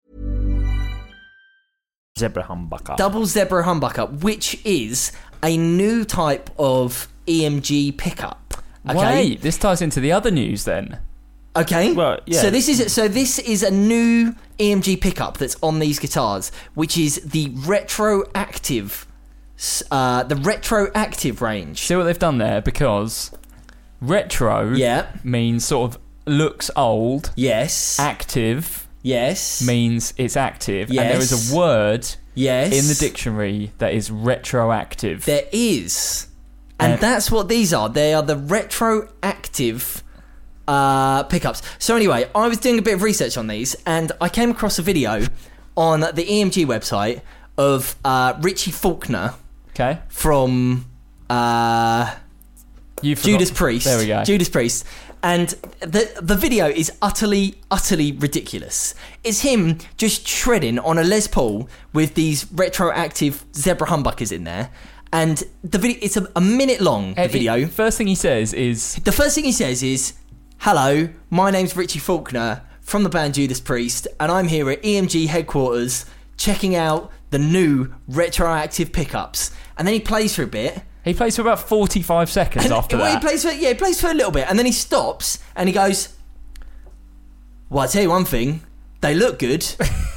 Zebra humbucker. Double zebra humbucker, which is a new type of E M G pickup. Okay? Wait, this ties into the other news then. Okay. Well, yeah. So this is so this is a new E M G pickup that's on these guitars, which is the retroactive, uh, the retroactive range. See what they've done there? Because retro Yeah. means sort of looks old. Yes. Active Yes. means it's active. Yes. And there is a word Yes. in the dictionary that is retroactive. There is. And Uh, that's what these are. They are the retroactive uh, pickups. So anyway, I was doing a bit of research on these, and I came across a video on the E M G website of uh, Richie Faulkner Okay. from uh, You forgot- Judas Priest. There we go. Judas Priest. And the the video is utterly, utterly ridiculous. It's him just shredding on a Les Paul with these retroactive zebra humbuckers in there. And the video, it's a, a minute long, the Uh, video. it- first thing he says is, The first thing he says is, hello, my name's Richie Faulkner from the band Judas Priest, and I'm here at E M G headquarters checking out the new retroactive pickups. And then he plays for a bit. he plays for about forty-five seconds And, after well, that. He plays for, yeah, he plays for a little bit, and then he stops, and he goes, well, I'll tell you one thing, they look good.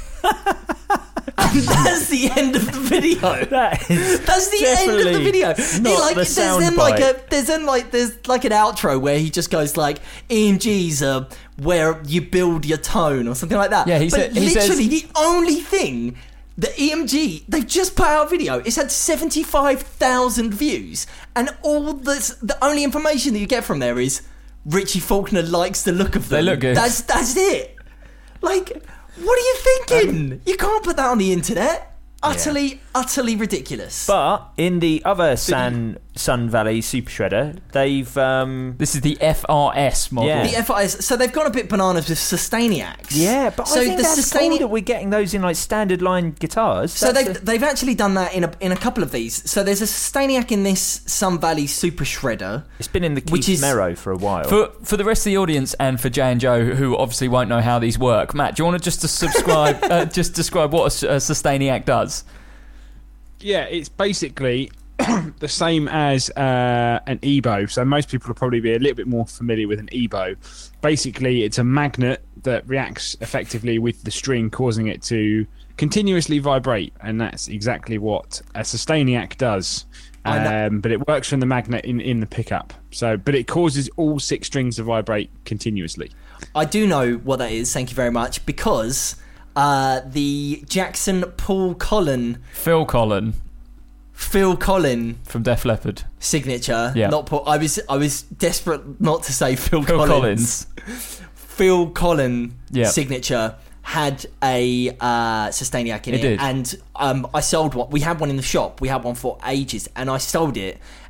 And that's the end of the video. That is That's the end of the definitely video. not He, like, the there's then soundbite. like a there's then like there's like an outro where he just goes like E M Gs are where you build your tone or something like that. Yeah, he but said- he says- literally the only thing. The E M G, they've just put out a video. It's had seventy-five thousand views, and all this, the only information that you get from there is Richie Faulkner likes the look of them. They look good. That's that's it. Like, what are you thinking? You can't put that on the internet. Utterly, utterly ridiculous. But in the other San Sun Valley Super Shredder, they've um, This is the F R S model. Yeah. The F I S, so they've gone a bit bananas with Sustainiacs. yeah, but so I think the that's Sustaini- cool that we're getting those in like standard line guitars. So That's they've a- they've actually done that in a in a couple of these. So there's a Sustainiac in this Sun Valley Super Shredder. it's been in the which Keith is- Merrow for a while. For for the rest of the audience and for Jay and Joe, who obviously won't know how these work, Matt, do you want to just to subscribe, uh, just describe what a, a Sustainiac does? Yeah, it's basically the same as uh, an E B O. So most people will probably be a little bit more familiar with an E B O. Basically, it's a magnet that reacts effectively with the string, causing it to continuously vibrate, and that's exactly what a Sustainiac does. I know- Um, but it works from the magnet in, in the pickup. So, but it causes all six strings to vibrate continuously. I do know what that is. Thank you very much, because uh, the Jackson Paul Collin Phil Collin Phil Collin from Def Leppard. signature. Yeah. Not Paul. I was I was desperate not to say Phil, Phil Collins. Collins. Phil Collin Yeah. signature had a uh, Sustainiac in It it, did. and um, I sold one. We had one in the shop. We had one for ages, and I sold it.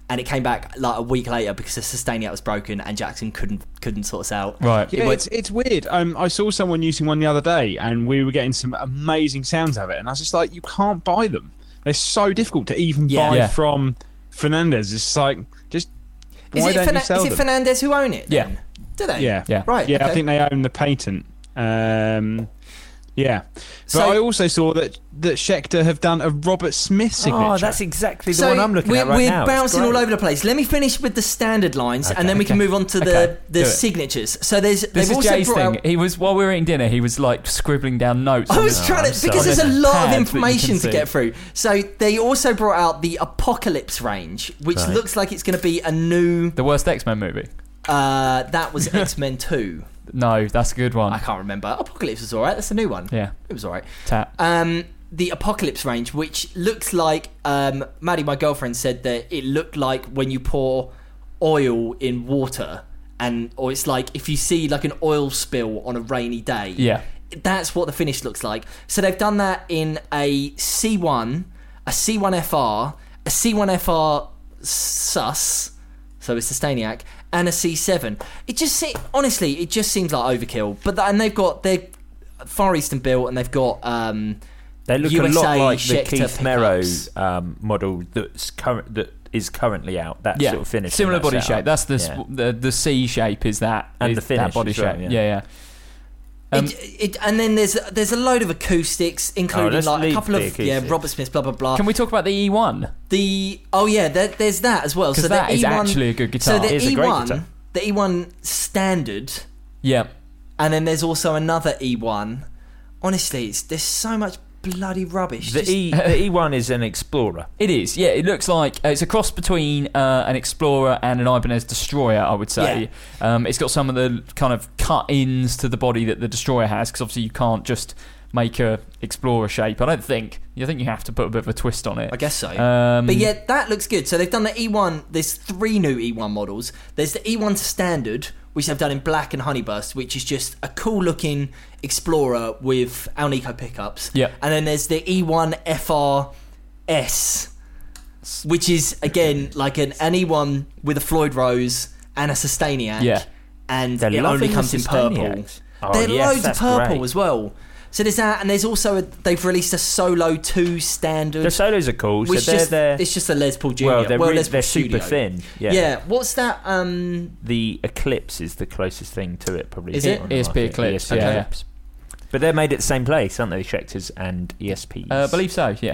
and it came back like a week later because the Sustainiac was broken and Jackson couldn't couldn't sort us out. Right. Yeah, It it's it's weird. Um, I saw someone using one the other day, and we were getting some amazing sounds out of it, and I was just like, you can't buy them. They're so difficult to even Yeah. buy Yeah. from Fernandez. It's like, just Is why it, don't Fernan- you sell is it them? Fernandez who own it? Yeah. Then? Do they? Yeah, Yeah. Right. yeah. okay. I think they own the patent. Um, yeah, but So- I also saw that that Schecter have done a Robert Smith signature. Oh, that's exactly the So one I'm looking we're, at right we're now. It's bouncing all great. over the place. Let me finish with the standard lines, Okay, and then we can okay. move on to the Okay, the do it. signatures. So there's This they've is also Jay's brought thing. out. He was while we were eating dinner. He was like scribbling down notes. I on was his- trying I'm to because sorry. there's a lot Pad of that you information can to see. get through. So they also brought out the Apocalypse range, which Right. looks like it's going to be a new. The worst X-Men movie. Uh, that was X-Men two. No, that's a good one. I can't remember. Apocalypse was alright. That's a new one. Yeah. It was alright. Tap. Um, the Apocalypse range, which looks like um, Maddie, my girlfriend, said that it looked like when you pour oil in water, and or it's like if you see like an oil spill on a rainy day. Yeah. That's what the finish looks like. So they've done that in a C one, a C one F R, a C one F R Sus, so it's Sustainiac, and a C seven. It just se- honestly, it just seems like overkill. But th- and they've got they're Far Eastern built, and they've got um, They look U S A a lot like the Schecter Keith Merrow pickups. um, model that's current that is currently out. That Yeah. sort of finish, Similar and that body setup. shape. That's the, Yeah. sp- the the C shape is that And is the finish that body as well, shape. yeah. yeah. yeah. Um, it, it, and then there's there's a load of acoustics, including let's like a leave couple the of yeah acoustics. Robert Smith, blah blah blah. Can we talk about the E one? The oh yeah, there, there's that as well. 'Cause So that the is E one, actually a good guitar. So the It is a E great one, guitar. the E one standard, Yeah. and then there's also another E one. Honestly, it's, there's so much bloody rubbish. The Just- E the E one is an Explorer. It is, yeah. It looks like uh, it's a cross between uh, an Explorer and an Ibanez Destroyer, I would say. Um, it's got some of the kind of cut-ins to the body that the Destroyer has, because obviously you can't just make a Explorer shape. I don't think. I think you have to put a bit of a twist on it. I guess so. Um, but yeah, that looks good. So they've done the E one. There's three new E one models. There's the E one Standard, which they've done in black and Honeyburst, which is just a cool looking Explorer with Alnico pickups. Yeah. And then there's the E one F R S, which is again like an, an E one with a Floyd Rose and a Sustainiac. Yeah. And They're it only lovely comes in purple. Sustainiacs. Oh, there are yes, loads of that's purple great. as well. So there's that, and there's also a, they've released a Solo two Standard. The solos are cool. So Which they're just, they're it's just a Les Paul Junior well, they're, really, Les Paul they're super Studio. thin. Yeah. Yeah. What's that? Um, The Eclipse is the closest thing to it, probably. Is it? on the E S P market. Eclipse, E S P yeah. Eclipse. But they're made at the same place, aren't they? Schecters and E S Ps. uh, I believe so, yeah.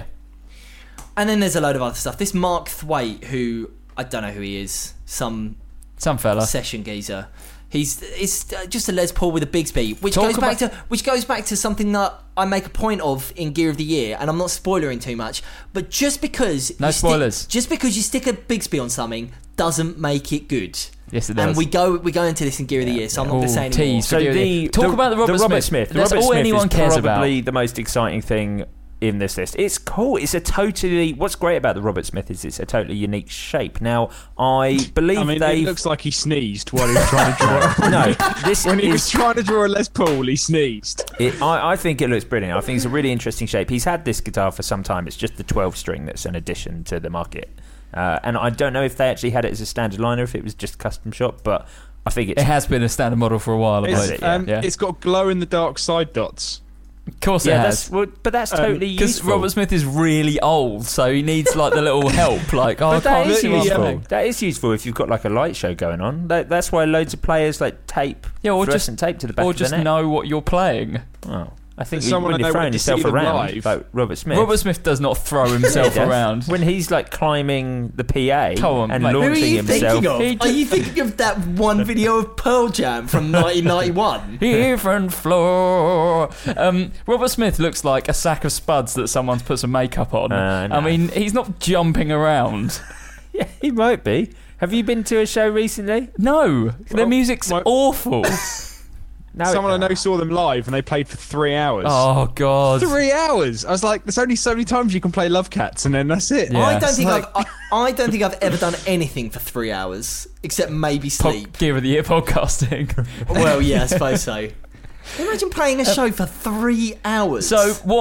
and then there's a load of other stuff. This Mark Thwaite, who I don't know who he is, some Some fella. session geezer. He's it's just a Les Paul with a Bigsby, which Talk goes back about- to which goes back to something that I make a point of in Gear of the Year, and I'm not spoilering too much. But just because No you stick- spoilers. just because you stick a Bigsby on something doesn't make it good. Yes, it does. And we go we go into this in Gear of the Year, so I'm not going to Ooh, say anymore. tease. So Video the Talk about the Robert Smith. The That's Robert all Smith anyone is cares about. probably the most exciting thing in this list. It's cool. It's a totally. What's great about the Robert Smith is it's a totally unique shape. Now I believe I mean, they. it looks like he sneezed while he was trying to draw. no, this When he was is. trying to draw a Les Paul, he sneezed. It, I, I think it looks brilliant. I think it's a really interesting shape. He's had this guitar for some time. It's just the twelve string that's an addition to the market. Uh, and I don't know if they actually had it as a standard liner, if it was just custom shop, but I think it's. It has been a standard model for a while, I It's, believe. yeah. um, Yeah. it's got glow in the dark side dots. Of course yeah, it that's, has. well, but that's Um, totally Because useful. Robert Smith is really old, so he needs like the little help. Like, oh, I But that can't is see useful. anything. That is useful if you've got like a light show going on. That, that's why loads of players like tape, Yeah, or just fluorescent tape to the back or of just the neck. know what you're playing. Oh, I think Does you, someone when know you're when throwing to see yourself them around, live? like Robert Smith. Robert Smith does not throw himself Yeah, around. when he's like climbing the P A Come on, and mate. Who Who are launching you himself. thinking of? He Are you thinking of that one video of Pearl Jam from nineteen ninety-one? Different floor. Um, Robert Smith looks like a sack of spuds that someone's put some makeup on. Uh, no. I mean, he's not jumping around. Yeah, he might be. Have you been to a show recently? No, their Well, music's my- awful. No, Someone I know saw them live and they played for three hours. Oh God. Three hours! I was like, there's only so many times you can play Love Cats and then that's it. Yeah. I don't It's think like- I've I, I don't think I've ever done anything for three hours except maybe Po- sleep. Gear of the Year podcasting. Well, yeah, I suppose so. Imagine playing a show for three hours. So what?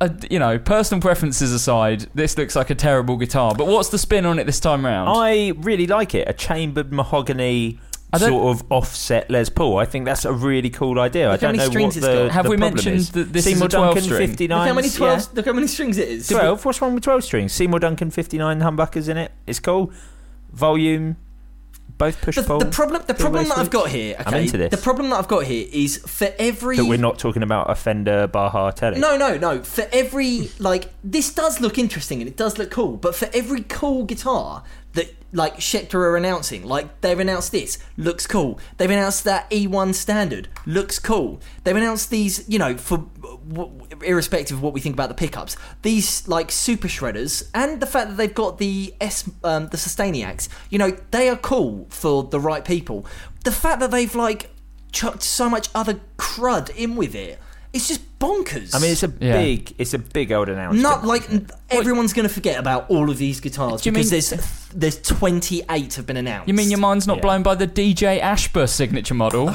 uh, you know, personal preferences aside, this looks like a terrible guitar. But what's the spin on it this time round? I really like it. A chambered mahogany sort of offset Les Paul. I think that's a really cool idea. Look I don't know what the Have the we problem mentioned is. that this Seymour is a twelve Duncan string? fifty-nine. Look how many twelve. Yeah. Look how many strings it is. twelve. What's wrong with twelve strings? Seymour Duncan fifty-nine humbuckers in it. It's cool. Volume. Both push The, pull. the problem, the problem that I've got here, okay, I'm into this. the problem that I've got here is for every. That we're not talking about a Fender Baja Tele. No, no, no. For every like, this does look interesting and it does look cool. But for every cool guitar that like Schecter are announcing, like they've announced this, looks cool. They've announced that E one standard, looks cool. They've announced these, you know, for w- irrespective of what we think about the pickups, these like super shredders, and the fact that they've got the S, um, the Sustainiacs, you know, they are cool for the right people. The fact that they've like chucked so much other crud in with it, it's just bonkers. I mean, it's a Yeah. big, it's a big old announcement. Not like everyone's going to forget about all of these guitars Do you because mean- there's there's twenty-eight have been announced. You mean your mind's not Yeah. blown by the D J Ashburst signature model?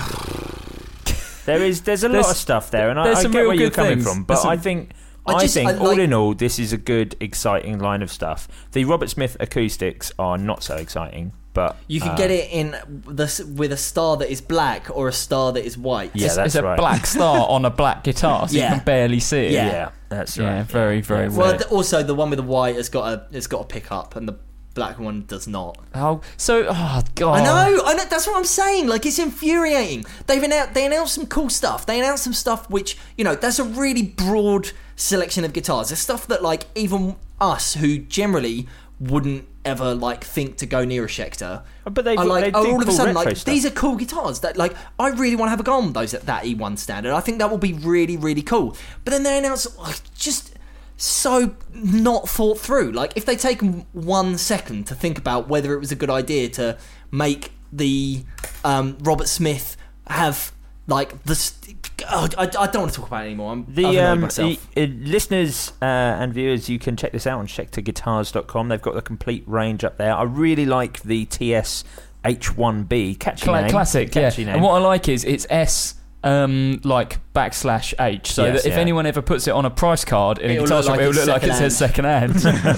There is, there's a There's- lot of stuff there, and I, there's I some get real where you're good coming things. from. But There's some- I think, I I, just- think, I all like- in all, this is a good, exciting line of stuff. The Robert Smith acoustics are not so exciting, but You can uh, get it in the, with a star that is black or a star that is white. Yeah, it's, that's it's a right. black star on a black guitar, so Yeah. you can barely see it. Yeah. Yeah, that's Yeah, right. very, very Well, weird. th- also the one with the white has got a it's got a pickup and the black one does not. Oh, so oh god. I know, I know. That's what I'm saying. Like, it's infuriating. They've announced they announced some cool stuff. They announced some stuff which, you know, that's a really broad selection of guitars. There's stuff that like even us who generally wouldn't ever like think to go near a Schecter. But they- are like, they do oh, all of a cool sudden, retro like stuff. these are cool guitars that like I really want to have a go on those at that E one standard. I think that will be really, really cool. But then they announce like, just so not thought through. Like, if they take one second to think about whether it was a good idea to make the um, Robert Smith have like the st- oh, I, I don't want to talk about it anymore. I'm I've The annoyed um, myself. the, uh, listeners uh, and viewers, you can check this out on schecter guitars dot com. They've got the complete range up there. I really like the T S H one B. Catchy Cla- name. classic, Catchy yeah. name. And what I like is it's S um like backslash H, so Yes, that if yeah. anyone ever puts it on a price card in a It'll guitar look shop, like it'll it's look like it says second hand.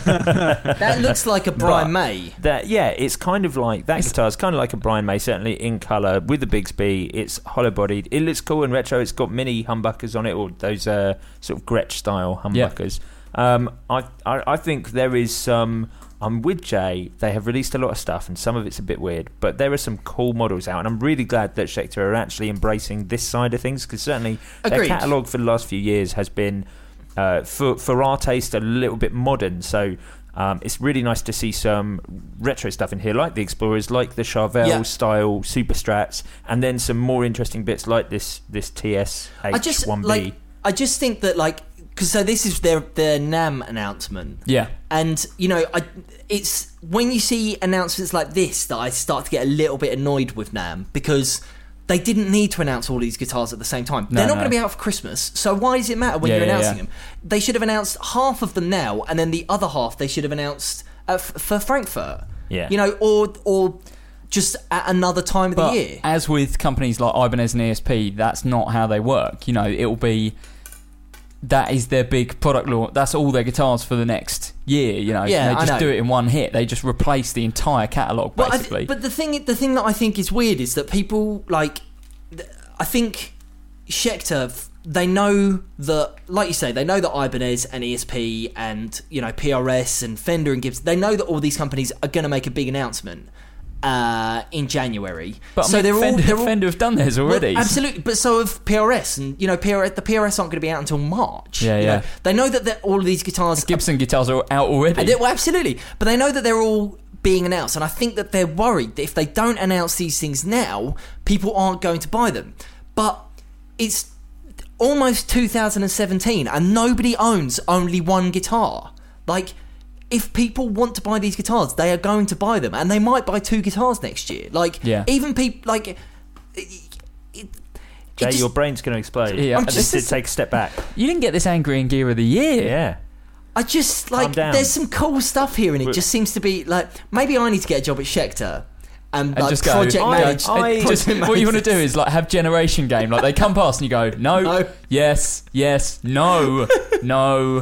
That looks like a Brian But- May. That yeah, it's kind of like that guitar is kind of like a Brian May, certainly in colour with the Bigsby. It's hollow bodied. It looks cool and retro. It's got mini humbuckers on it, or those uh, sort of Gretsch style humbuckers. Um, I, I I think there is some. I'm with Jay. They have released a lot of stuff, and some of it's a bit weird, but there are some cool models out, and I'm really glad that Schecter are actually embracing this side of things, because certainly their Agreed. catalogue for the last few years has been, uh, for for our taste, a little bit modern. So. Um, it's really nice to see some retro stuff in here, like the Explorers, like the Charvel Yeah. style Super Strats, and then some more interesting bits like this this T S H one B. I just like I just think that like because so this is their their NAMM announcement. Yeah. And you know, I it's when you see announcements like this that I start to get a little bit annoyed with NAMM, because they didn't need to announce all these guitars at the same time. No, They're not no. going to be out for Christmas, so why does it matter when Yeah, you're yeah, announcing yeah. them? They should have announced half of them now, and then the other half they should have announced uh, f- for Frankfurt. Yeah. You know, or or just at another time of But the year. as with companies like Ibanez and E S P, that's not how they work. You know, it'll be that is their big product launch. That's all their guitars for the next year. You know, Yeah, they I just know. do it in one hit. They just replace the entire catalog But, I th- basically. but the thing, the thing that I think is weird is that people like, th- I think Schecter, f- they know that, like you say, they know that Ibanez and E S P and you know P R S and Fender and Gibson, they know that all these companies are going to make a big announcement uh, in January. But I so mean, they're Fender, all they're all, Fender have done theirs already. Well, absolutely, but so have P R S, and you know P R S, the P R S aren't going to be out until March. Yeah, you yeah. know. They know that they're- all of these guitars. Gibson guitars are out already. And they- well, absolutely. But they know that they're all being announced, and I think that they're worried that if they don't announce these things now, people aren't going to buy them. But it's almost two thousand seventeen, and nobody owns only one guitar. Like, if people want to buy these guitars, they are going to buy them, and they might buy two guitars next year. Like, Yeah. even people like. It, it, it Jay, just- your brain's going to explode. Yeah. I I'm just just- did take a step back. You didn't get this angry in Gear of the Year. Yeah. I just like down. there's some cool stuff here, and it We're- just seems to be like maybe I need to get a job at Schecter and, And like just go, project I- manage. I- Just, what you want to do is like have generation game. Like they come past and you go, no, No. yes, yes, no, no,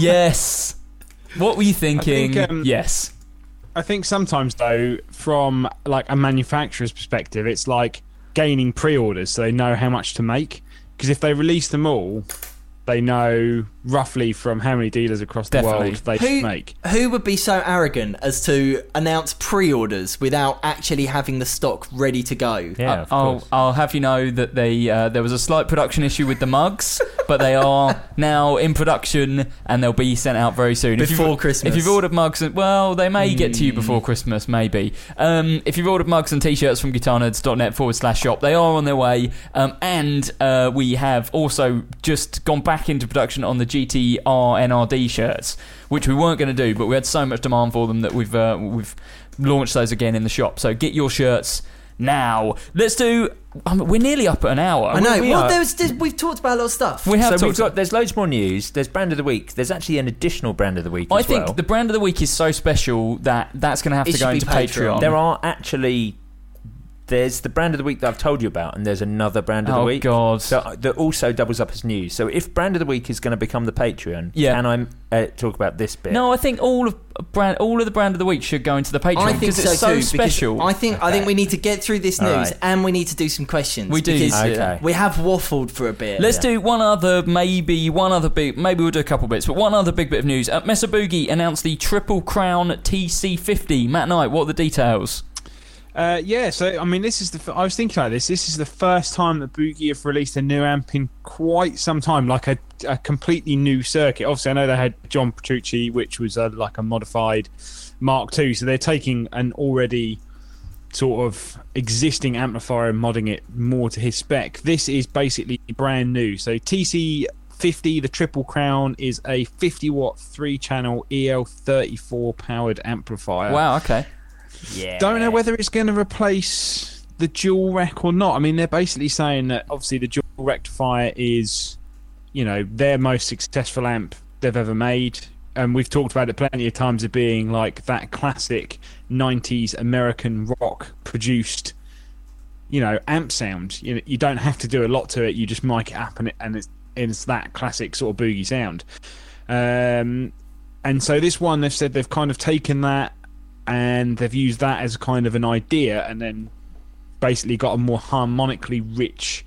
yes. What were you thinking? think, um, yes. I think sometimes though, from like a manufacturer's perspective, it's like gaining pre-orders so they know how much to make. Because if they release them all, they know roughly from how many dealers across the Definitely. world they Who, should make. who would be so arrogant as to announce pre-orders without actually having the stock ready to go? Yeah, of I'll, course. I'll have you know that they uh, there was a slight production issue with the mugs, but they are now in production and they'll be sent out very soon. If Before you've- Christmas. If you've ordered mugs, and, well, they may get to you before Christmas, maybe. Um, if you've ordered mugs and t-shirts from guitarnerds.net forward slash shop, they are on their way. Um, and uh, we have also just gone back into production on the G T R N R D shirts, which we weren't going to do, but we had so much demand for them that we've uh, we've launched those again in the shop. So get your shirts now. Let's do. Um, we're nearly up at an hour. I know. we well, are- there's, there's, we've talked about a lot of stuff. We have So talked we've got. There's loads more news. There's brand of the week. There's actually an additional brand of the week I as think well. the brand of the week is so special that that's going to have It to should go be into Patreon. Patreon. There are actually. There's the brand of the week that I've told you about, and there's another brand of the Oh, week. God. So that also doubles up as news. So if brand of the week is going to become the Patreon, Yeah. can I uh, talk about this bit? No, I think all of brand, all of the brand of the week should go into the Patreon I think because so it's so too. special. Because I think I think we need to get through this All news right. and we need to do some questions. We do because need to. Okay. We have waffled for a bit. Let's do one other, maybe one other big, maybe we'll do a couple bits, but one other big bit of news. Uh, Mesa Boogie announced the Triple Crown T C fifty. Matt Knight, what are the details? Uh, yeah, so I mean, this is the. f- I was thinking about this. This is the first time that Boogie have released a new amp in quite some time, like a, a completely new circuit. Obviously, I know they had John Petrucci, which was a, like a modified Mark two, so they're taking an already sort of existing amplifier and modding it more to his spec. This is basically brand new. So T C fifty, the Triple Crown, is a fifty watt three channel E L thirty-four powered amplifier. Wow, okay. Yeah. Don't know whether it's going to replace the dual rec or not. I mean, they're basically saying that obviously the dual rectifier is, you know, their most successful amp they've ever made. And we've talked about it plenty of times of being like that classic nineties American rock produced, you know, amp sound. You know, you don't have to do a lot to it. You just mic it up and, it, and it's, it's that classic sort of Boogie sound. Um, and so this one, they've said they've kind of taken that and they've used that as kind of an idea and then basically got a more harmonically rich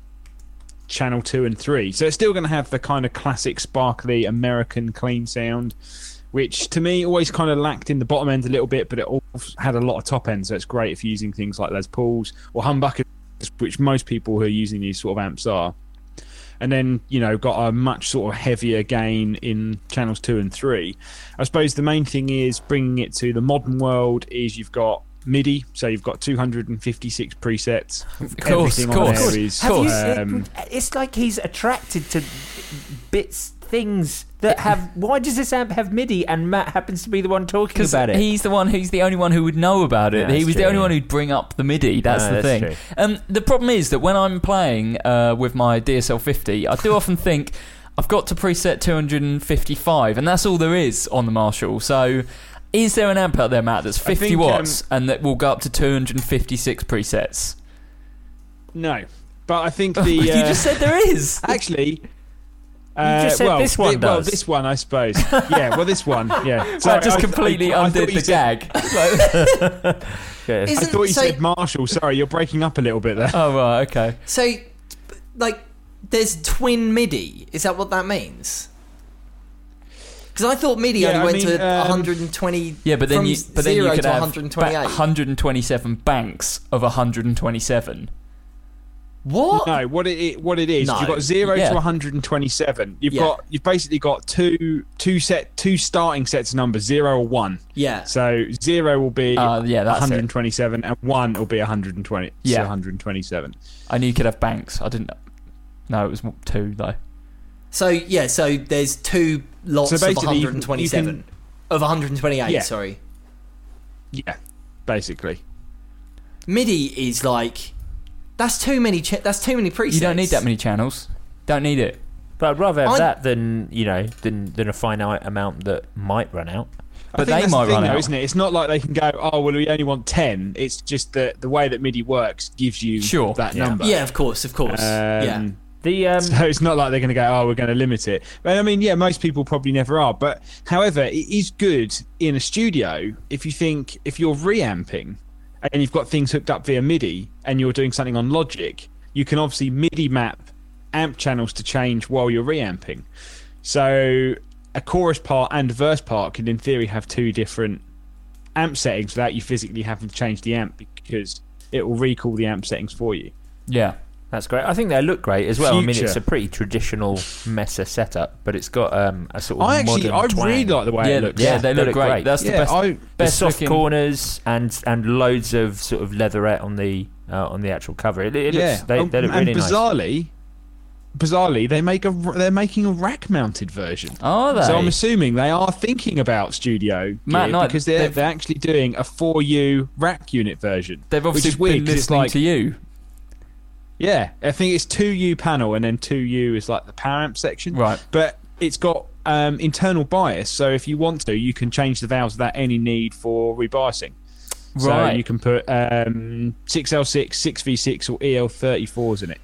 channel two and three. So it's still going to have the kind of classic sparkly American clean sound, which to me always kind of lacked in the bottom end a little bit, but it also had a lot of top end, so it's great if you're using things like Les Pauls or humbuckers, which most people who are using these sort of amps are. And then, you know, got a much sort of heavier gain in channels two and three. I suppose the main thing is bringing it to the modern world is you've got MIDI, so you've got two hundred fifty-six presets. Of course, Everything of on course. there is, Have you, um, it- it's like he's attracted to bits, things that have. Why does this amp have MIDI and Matt happens to be the one talking Because about it? he's the one who's the only one who would know about it. Yeah, he that's was the true, only yeah. one who'd bring up the MIDI. That's No, the that's thing. true. Um, the problem is that when I'm playing uh, with my D S L fifty, I do often think I've got to preset two hundred fifty-five, and that's all there is on the Marshall. So, is there an amp out there, Matt, that's fifty think, watts um, and that will go up to two hundred fifty-six presets? no. But I think the... you uh, just said there is. Actually... Uh, just said well, this one thi- well, does. this one, I suppose. Yeah, well, this one, yeah. That just I- completely I- I undid thought you the said- gag. Yeah. I Isn't- thought you so, said Marshall. Sorry, you're breaking up a little bit there. Oh, right, okay. so, like, there's twin MIDI. Is that what that means? Because I thought MIDI Yeah, only I went mean, to um, one hundred twenty. Yeah, but then from you but then you zero could to have one hundred twenty-eight. ba- one hundred twenty-seven banks of one hundred twenty-seven. What? No, what it, it what it is, No. you've got zero Yeah. to one hundred twenty-seven. You've Yeah. got you've basically got two two set two starting sets of numbers, zero or one. Yeah. So zero will be Uh, yeah, that's one it. hundred twenty-seven, and one will be one hundred twenty. Yeah. So one hundred twenty-seven. I knew you could have banks. I didn't. No, it was two though. So yeah, so there's two lots So of basically you can- one hundred twenty-seven you of one hundred twenty-eight. Yeah. Sorry, Yeah, basically. MIDI is like that's too many. Ch- that's too many presets. You don't need that many channels. Don't need it. But I'd rather have I- that than you know than than a finite amount that might run out. but I think they that's might the thing, run though, out. isn't it? It's not like they can go, oh, well, we only want ten. It's just that the way that MIDI works gives you Sure. that Yeah. number. Yeah, of course, of course. Um, yeah. The um, So it's not like they're going to go, oh, we're going to limit it. But I mean, yeah, most people probably never are. But however, it is good in a studio if you think, if you're reamping and you've got things hooked up via MIDI and you're doing something on Logic, you can obviously MIDI map amp channels to change while you're reamping. So a chorus part and a verse part could, in theory, have two different amp settings without you physically having to change the amp, because it will recall the amp settings for you. Yeah. That's great. I think they look great as well. I mean, Future. it's a pretty traditional Mesa setup, but it's got um, a sort of I actually, modern I twang. really like the way Yeah, it looks. yeah, Yeah, they they look look great. great. That's the Yeah, best. I- The best soft looking- corners and and loads of sort of leatherette on the uh, on the actual cover. It, it yeah, looks, they, Oh, they look and really nice. bizarrely, bizarrely, they make a they're making a rack-mounted version. Are they? So I'm assuming they are thinking about studio Matt gear, Knight, because they're they've- they're actually doing a four U rack unit version. They've which obviously is weird been 'cause it's listening like, to you. yeah, I think it's two U panel and then two U is like the power amp section. Right. But it's got um, internal bias, so if you want to, you can change the valves without any need for rebiasing. So Right. you can put um, six L six, six V six, or E L thirty-fours in it.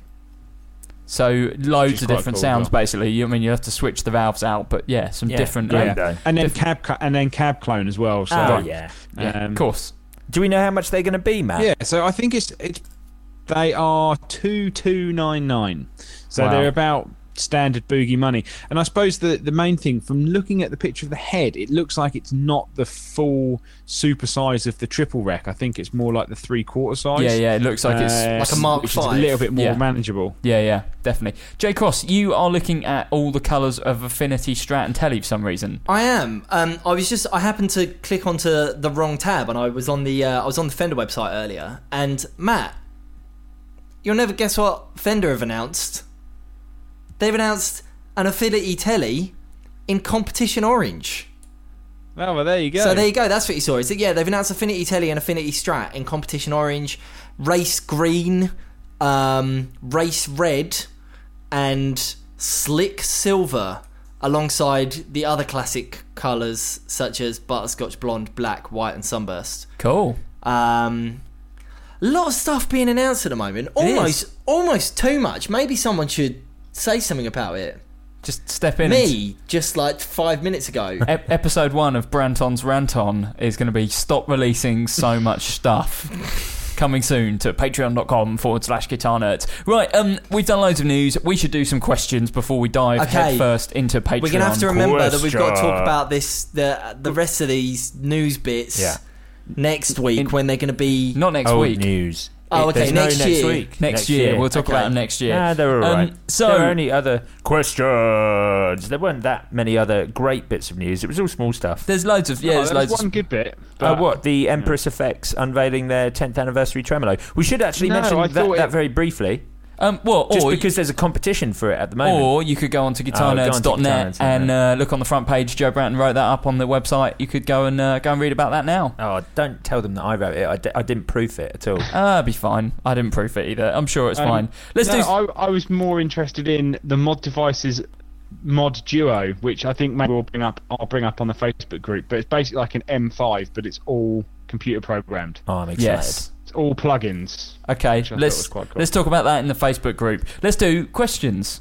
So loads is of quite different cool, sounds, as basically. You, I mean, you have to switch the valves out, but yeah, some Yeah, different. great um, though. And then Diff- cab cl- and then cab clone as well. So Oh yeah. yeah, um, of course. Do we know how much they're going to be, Matt? Yeah, so I think it's it's they are two two nine nine. So Wow. they're about standard boogie money. And I suppose the the main thing, from looking at the picture of the head, it looks like it's not the full super size of the triple rec. I think it's more like the three quarter size. Yeah, yeah. It looks like it's Uh, Like a Mark which is five. a little bit more Yeah. manageable. Yeah, yeah, definitely. Jay Cross, you are looking at all the colours of Affinity Strat and Telly for some reason. I am. Um, I was just. I happened to click onto the wrong tab, and I was on the. Uh, I was on the Fender website earlier. And Matt, you'll never guess what Fender have announced. They've announced an Affinity Telly in Competition Orange. Oh, well, there you go. So there you go. That's what you saw. Is it? Yeah, they've announced Affinity Telly and Affinity Strat in Competition Orange, Race Green, um, Race Red, and Slick Silver, alongside the other classic colours such as Butterscotch Blonde, Black, White, and Sunburst. Cool. Um, a lot of stuff being announced at the moment. Almost, almost too much. Maybe someone should say something about it. Just step in. and- Me, just like five minutes ago. Ep- episode one of Branton's Ranton is going to be stop releasing so much stuff. Coming soon to patreon.com forward slash guitar nerds. Right, um, we've done loads of news. We should do some questions before we dive Okay. head first into Patreon. We're gonna have to remember that we've got to talk Question. about this, the the rest of these news bits, Yeah. next week In- when they're going to be. Not next Old week. news. Oh, okay, There's no next next year. week. Next, year. We'll talk Okay. about them next year. Yeah, they were Um, alright. so- there were only other questions. There weren't that many other great bits of news. It was all small stuff. There's loads of. Yeah, Oh, there's there was loads one of. good bit. Uh, but- what? The Empress Effects unveiling their tenth anniversary tremolo. We should actually No, mention I that, thought that it- very briefly, Um, well, just or, because there's a competition for it at the moment. or you could go onto guitar Oh, go nerds onto dot net guitar nerds dot net. and uh, look on the front page. Joe Branton wrote that up on the website. You could go and uh, go and read about that now. Oh, don't tell them that I wrote it. I, d- I didn't proof it at all. Ah, be fine. I didn't proof it either. I'm sure it's Um, fine. Let's no, do. I, I was more interested in the Mod Devices Mod Duo, which I think maybe we'll bring up. I'll bring up on the Facebook group. But it's basically like an M five, but it's all computer programmed. Oh, I'm excited. Yes. It's all plugins. Okay. which I thought Let's was quite cool. let's talk about that in the Facebook group. Let's do questions.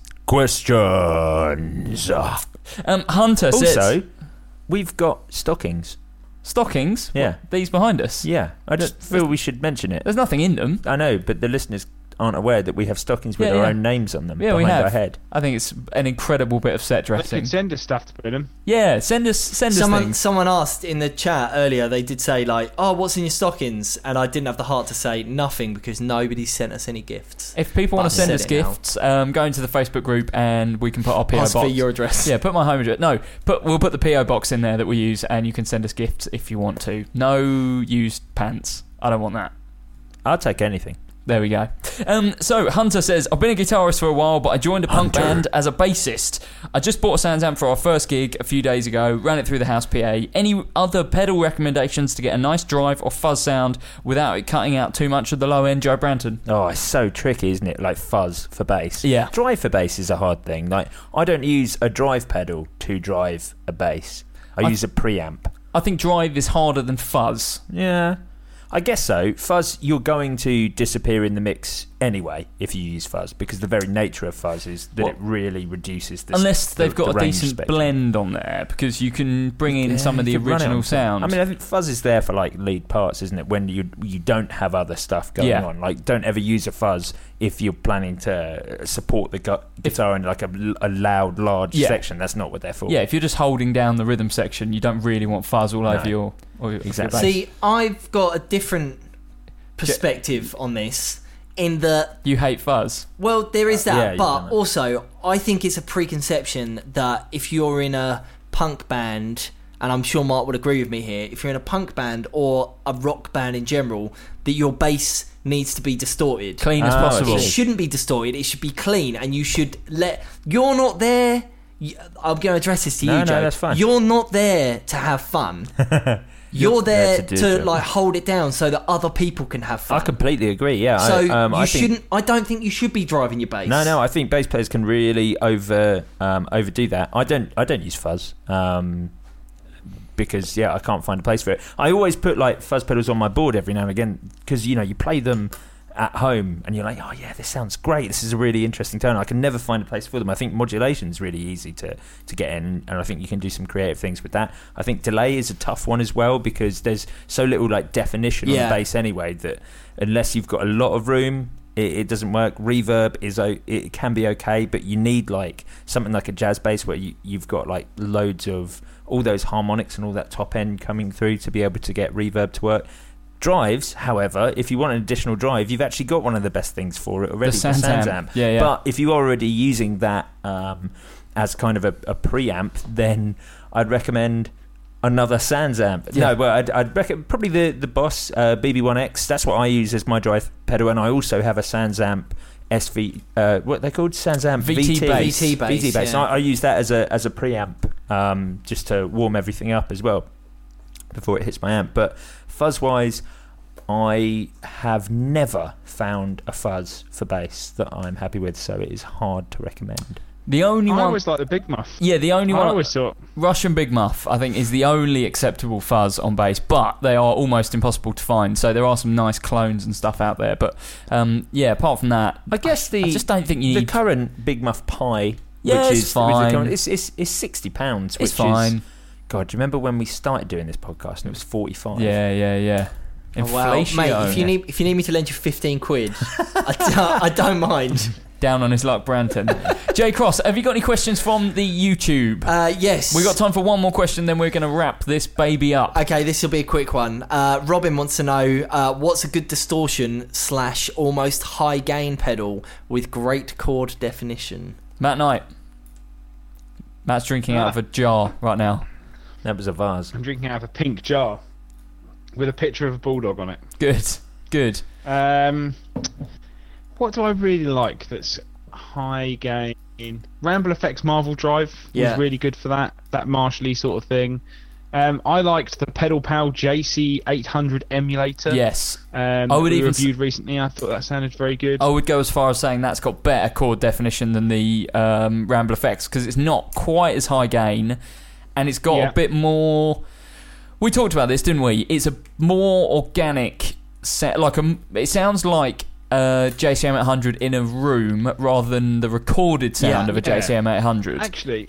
Questions. Um, Hunter says Also, we've got stockings. stockings. Yeah. What, these behind us. Yeah, I just feel we should mention it. There's nothing in them. I know, but the listeners aren't aware that we have stockings with Yeah, our yeah. own names on them Yeah, behind we have. our head. I think it's an incredible bit of set They dressing. could send us stuff to put in them. Yeah, send us send us Someone, things. someone asked in the chat earlier. They did say like, "Oh, what's in your stockings?" And I didn't have the heart to say nothing because nobody sent us any gifts. If people want But to send I us said it now. gifts, um, go into the Facebook group and we can put our P O Ask box. for your address. Yeah, put my home address. No, put we'll put the P O box in there that we use, and you can send us gifts if you want to. No used pants. I don't want that. I'll take anything. There we go. Um, so Hunter says, I've been a guitarist for a while, but I joined a punk Hunter. band as a bassist. I just bought a Sounds amp for our first gig a few days ago, ran it through the house P A. Any other pedal recommendations to get a nice drive or fuzz sound without it cutting out too much of the low end, Joe Branton? Oh, it's so tricky, isn't it? Like fuzz for bass. Yeah. Drive for bass is a hard thing. Like I don't use a drive pedal to drive a bass. I, I- use a preamp. I think drive is harder than fuzz. Yeah, I guess so. Fuzz, you're going to disappear in the mix anyway if you use fuzz, because the very nature of fuzz is that Well, it really reduces the Unless the, they've got the a range decent spectrum. blend on there, because you can bring in Yeah, some of the you could run it original on- sound. I mean, I think fuzz is there for like lead parts, isn't it? When you you don't have other stuff going Yeah. on. Like, don't ever use a fuzz if you're planning to support the gu- guitar in like a, a loud, large Yeah. section. That's not what they're for. yeah, if you're just holding down the rhythm section, you don't really want fuzz all over No. your, or your Exactly. your bass. See, I've got a different perspective on this. In that, You hate fuzz. well, there is that, Yeah, you've but done that. also I think it's a preconception that if you're in a punk band, and I'm sure Mark would agree with me here, if you're in a punk band or a rock band in general, that your bass needs to be distorted. Clean as Oh, I possible. It see. shouldn't be distorted. It should be clean, and you should let. You're not there. y- I'm going to address this to No, you, no, Joe. that's fine. You're not there to have fun. You're there there to to, do it. like hold it down so that other people can have I fun. completely agree. Yeah. so I, um, you I think, shouldn't. I don't think you should be driving your bass. No, no. I think bass players can really over um, overdo that. I don't. I don't use fuzz. Um, because yeah, I can't find a place for it. I always put like fuzz pedals on my board every now and again, because you know you play them at home and you're like, oh yeah, this sounds great. This is a really interesting tone. I can never find a place for them. I think modulation is really easy to to get in, and I think you can do some creative things with that. I think delay is a tough one as well, because there's so little like definition Yeah. on the bass anyway that unless you've got a lot of room, it, it doesn't work. Reverb is o- it can be okay, but you need like something like a jazz bass where you, you've got like loads of all those harmonics and all that top end coming through to be able to get reverb to work. Drives, however, if you want an additional drive, you've actually got one of the best things for it already, The SansAmp. Yeah, yeah. But if you're already using that um, as kind of a, a preamp, then I'd recommend another SansAmp. Yeah. No, but I'd, I'd recommend probably the the Boss uh, B B one X. That's what I use as my drive pedal, and I also have a SansAmp S V. Uh, what are they called? SansAmp V T bass. V T bass, V T bass. yeah. And I, I use that as a as a preamp, um, just to warm everything up as well before it hits my amp. But fuzz wise, I have never found a fuzz for bass that I'm happy with, so it is hard to recommend. The only I one. always like the Big Muff. Yeah, the only I one. always thought. Russian Big Muff, I think, is the only acceptable fuzz on bass, but they are almost impossible to find. So there are some nice clones and stuff out there, but um, yeah, apart from that, I guess the I just don't think you the need. current Big Muff Pi, Yeah, which it's is fine. which is current- it's, it's, it's sixty pounds. It's which fine. Is, God, do you remember when we started doing this podcast and it was forty five? Yeah, yeah, yeah. Oh, wow, Inflation. mate. If you need, if you need me to lend you fifteen quid, I, don't, I don't mind. Down on his luck, Branton. Jay Cross, have you got any questions from the YouTube? Uh, yes. We got time for one more question, then we're going to wrap this baby up. Okay, this will be a quick one. Uh, Robin wants to know uh, what's a good distortion slash almost high gain pedal with great chord definition. Matt Knight. Matt's drinking out of a jar right now. That was a vase. I'm drinking out of a pink jar with a picture of a bulldog on it. Good, good. Um, what do I really like that's high gain? Ramble Effects Marvel Drive Yeah. was really good for that, that Marshall-y sort of thing. Um, I liked the Pedal Pal J C eight hundred emulator. Yes. Um, I would that we even reviewed recently. I thought that sounded very good. I would go as far as saying that's got better chord definition than the um, Ramble Effects, because it's not quite as high gain, and it's got Yeah. a bit more. We talked about this, didn't we? It's a more organic set. Like a, it sounds like a J C M eight hundred in a room rather than the recorded sound Yeah. of a J C M eight hundred. Actually,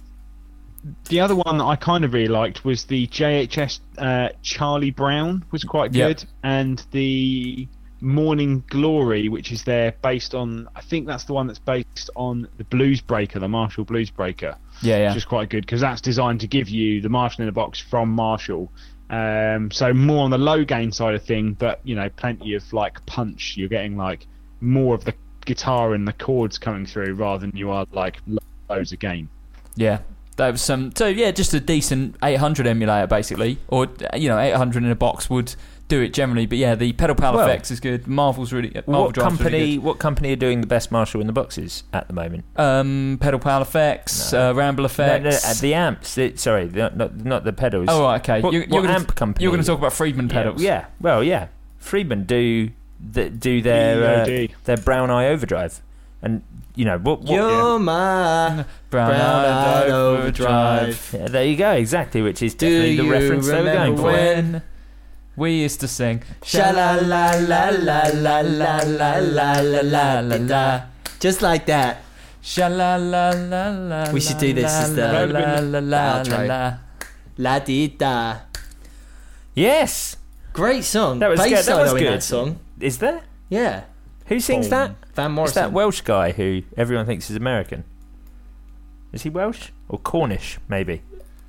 the other one that I kind of really liked was the J H S uh, Charlie Brown was quite Yep. good, and the Morning Glory, which is there based on, I think that's the one that's based on the Blues Breaker, the Marshall Blues Breaker, Yeah, yeah. which is quite good because that's designed to give you the Marshall in a box from Marshall. Um, so more on the low gain side of thing, but you know, plenty of like punch. You're getting like more of the guitar and the chords coming through rather than you are like loads of gain. Yeah. That was some. So yeah, just a decent eight hundred emulator basically, or you know, eight hundred in a box would do it generally. But yeah, the Pedal Pal Well, Effects is good. Marvel's really. Marvel What Drive's company? Really good. What company are doing the best Marshall in the boxes at the moment? Um, Pedal Pal Effects, No. uh, Ramble No, Effects. no, uh, the amps. The, sorry, the, not not the pedals. Oh, right, okay. What, You're, what you're gonna, amp company? You're going to talk about Friedman pedals. Yeah, yeah. Well, yeah. Friedman do the, do their uh, B O D. their Brown Eye Overdrive. And you know what? what You're my Brown, brown-eyed overdrive. yeah, there you go, exactly. Which is definitely Do the reference you they were going remember for. when we used to sing sha la la la la la la la la la la la, just like that. Sha la la la la. We should do this as the la la la la outro. la. La di da. Yes, Great song. that was Bass good. That solo was in good. that song. Is there? Yeah. Who sings Boom. that? Van It's Morrison. that Welsh guy who everyone thinks is American. Is he Welsh or Cornish? Maybe.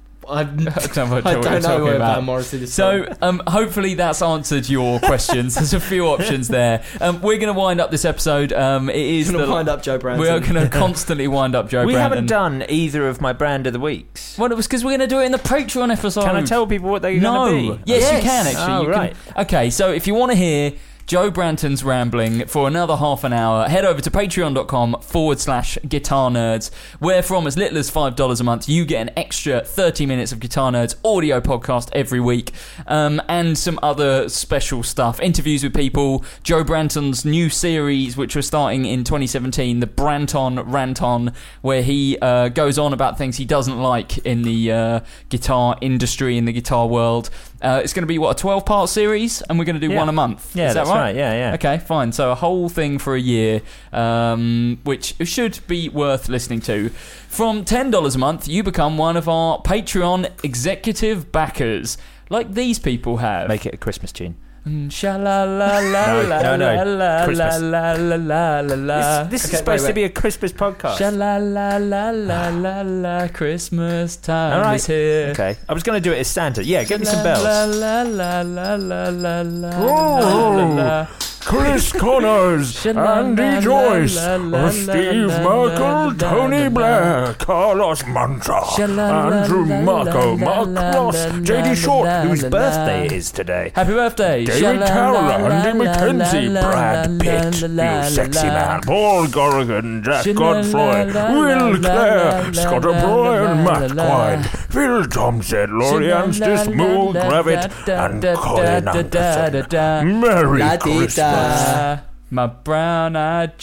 I don't know what I you're don't talking know where about. Van Morrison is So, from. um, hopefully that's answered your questions. There's a few options there. Um, we're going to wind up this episode. Um, it is We're gonna the, wind up Joe Branton. We are going to constantly wind up Joe we Branton. haven't done either of my brand of the weeks. Well, it was because we're going to do it in the Patreon episode. Can I tell people what they're No. going to be? Yes, Yes. you can actually. Oh, You can- right. Okay, so if you want to hear Joe Branton's rambling for another half an hour, head over to patreon.com forward slash guitar nerds, where from as little as five dollars a month, you get an extra thirty minutes of Guitar Nerds audio podcast every week, um, and some other special stuff. Interviews with people, Joe Branton's new series, which we're starting in twenty seventeen, the Branton Ranton, where he uh, goes on about things he doesn't like in the uh, guitar industry, in the guitar world. Uh, it's going to be, what, a twelve-part series? And we're going to do Yeah. one a month. Yeah, Is that that's right? right. Yeah, yeah. Okay, fine. So a whole thing for a year, um, which should be worth listening to. From ten dollars a month, you become one of our Patreon executive backers, like these people have. Make it a Christmas tune. Mm, sha la la la No, la no, no. la la Christmas. la la la la la. This, this Okay, is supposed wait, to be a Christmas podcast. Sha la la la la la la. Christmas time All right. is here. Okay. I was going to do it as Santa. Yeah, give me some bells. La la la la la la la la la. Chris Connors, Andy Joyce, Steve Merkel, Tony Blair, Carlos Mantra, Andrew Marco, Mark Ross, J D Short, Whose birthday it is today. Happy birthday, David Towler, Andy McKenzie, Brad Pitt, you sexy man, Paul Corrigan, Jack Godfroy, Will Clare, Scott O'Brien, Matt Quine, Phil Thompson, Lorian Smooth Gravit, and Colin Anderson. Merry Christmas. My brown-eyed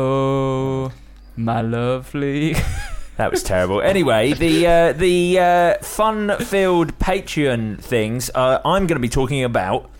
Joe, my lovely. That was terrible. Anyway, the uh, the uh, fun-filled Patreon things. Uh, I'm going to be talking about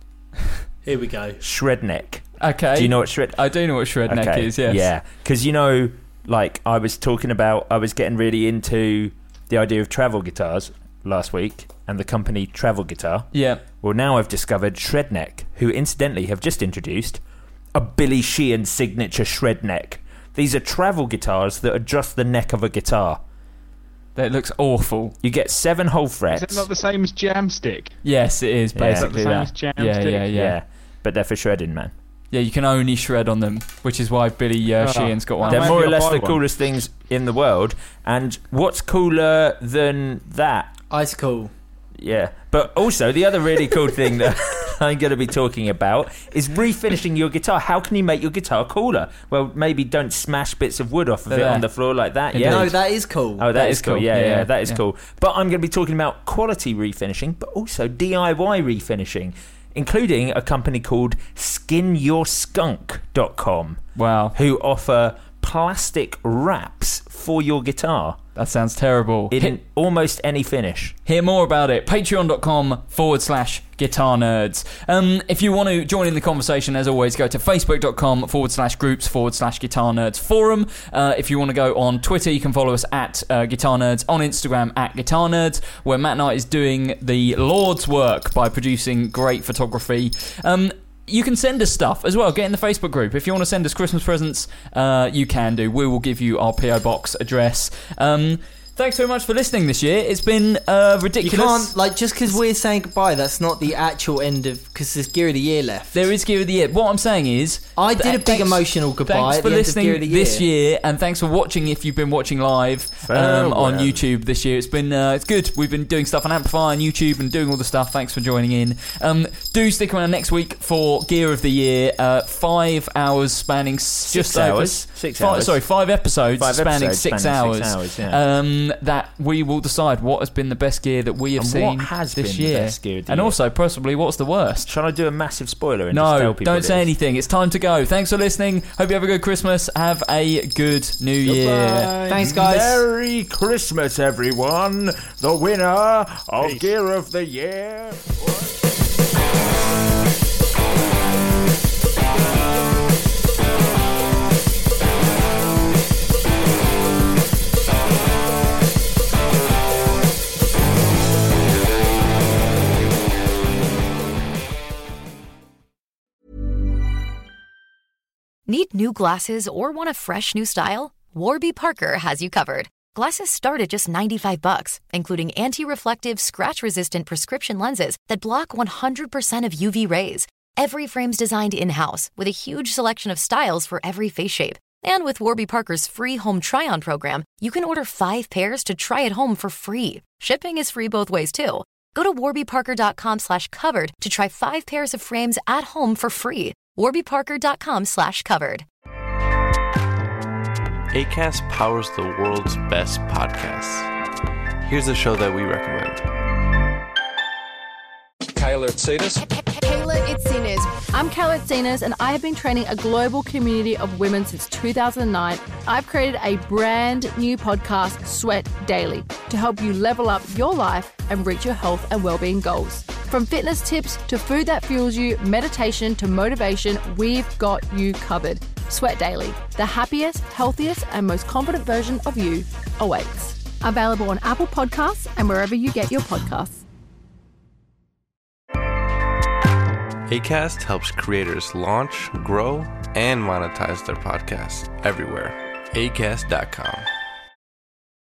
Here we go. Shredneck. Okay. Do you know what shred? I do know what Shredneck Okay, is. Yes. Yeah, because you know, like I was talking about, I was getting really into the idea of travel guitars last week, and the company Travel Guitar. Yeah. Well, now I've discovered Shredneck, who incidentally have just introduced a Billy Sheehan signature Shredneck. These are travel guitars that adjust the neck of a guitar. That looks awful. You get seven whole Is frets. it not the same as Jamstick? Yes, it is Yeah. basically Is that the that. same as Yeah, Jamstick? yeah, yeah, yeah. but they're for shredding, man. You can only shred on them, which is why Billy uh, Oh. Sheehan's got one. Oh, They're maybe more or I'll less buy the one. coolest things in the world. And what's cooler than that? Ice cool. Yeah. But also, the other really cool thing that I'm going to be talking about is refinishing your guitar. How can you make your guitar cooler? Well, maybe don't smash bits of wood off of They're it there. on the floor like that. Indeed. Yeah. No, that is cool. Oh, that, That is, is cool. cool. Yeah, Yeah, yeah, yeah, that is yeah. cool. But I'm going to be talking about quality refinishing, but also D I Y refinishing, including a company called skin your skunk dot com, Wow, who offer plastic wraps for your guitar that sounds terrible. in Hit, almost any finish. hear more about it. Patreon.com forward slash guitar nerds. Um, if you want to join in the conversation, as always, go to Facebook.com forward slash groups forward slash guitar nerds forum. Uh, if you want to go on Twitter, you can follow us at uh, guitar nerds, on Instagram at guitar nerds, where Matt Knight is doing the Lord's work by producing great photography. Um, You can send us stuff as well. Get in the Facebook group. If you want to send us Christmas presents, uh, you can do. We will give you our P O box address. Um, thanks very much for listening this year. It's been uh, You ridiculous. can't, like, just because we're saying goodbye, that's not the actual end of, because there's Gear of the Year left. There is Gear of the Year. What I'm saying is, I did a th- big thanks- emotional goodbye Thanks at for the end of listening Gear of the this Year. year, and thanks for watching if you've been watching live um, on YouTube this year. It's been uh, it's good. We've been doing stuff on Amplify and YouTube and doing all the stuff. Thanks for joining in. Um, do stick around next week for Gear of the Year. Uh, five hours spanning s- Six just over hours. Six five, hours. Sorry, five episodes Five spanning episodes six spanning hours. six hours, yeah. Um, um, that we will decide what has been the best gear that we have And seen what has this been year. the best gear of the and year? also, possibly, what's the worst? Shall I do a massive spoiler and just No, tell people don't it say is? anything. It's time to go. Thanks for listening. Hope you have a good Christmas. Have a good New Year. Thanks, guys. Merry Christmas, everyone. The winner of Gear of the Year. Need new glasses or want a fresh new style? Warby Parker has you covered. Glasses start at just ninety-five bucks, including anti-reflective, scratch-resistant prescription lenses that block one hundred percent of U V rays. Every frame's designed in-house with a huge selection of styles for every face shape. And with Warby Parker's free home try-on program, you can order five pairs to try at home for free. Shipping is free both ways, too. Go to warbyparker.com slash covered to try five pairs of frames at home for free. warbyparker.com slash covered. Acast powers the world's best podcasts. Here's a show that we recommend. Kayla Itsinas. Kayla Itsinas. I'm Kayla Itsinas, and I have been training a global community of women since two thousand nine. I've created a brand new podcast, Sweat Daily, to help you level up your life and reach your health and well-being goals. From fitness tips to food that fuels you, meditation to motivation, we've got you covered. Sweat Daily, the happiest, healthiest, and most confident version of you awaits. Available on Apple Podcasts and wherever you get your podcasts. Acast helps creators launch, grow, and monetize their podcasts everywhere. acast dot com.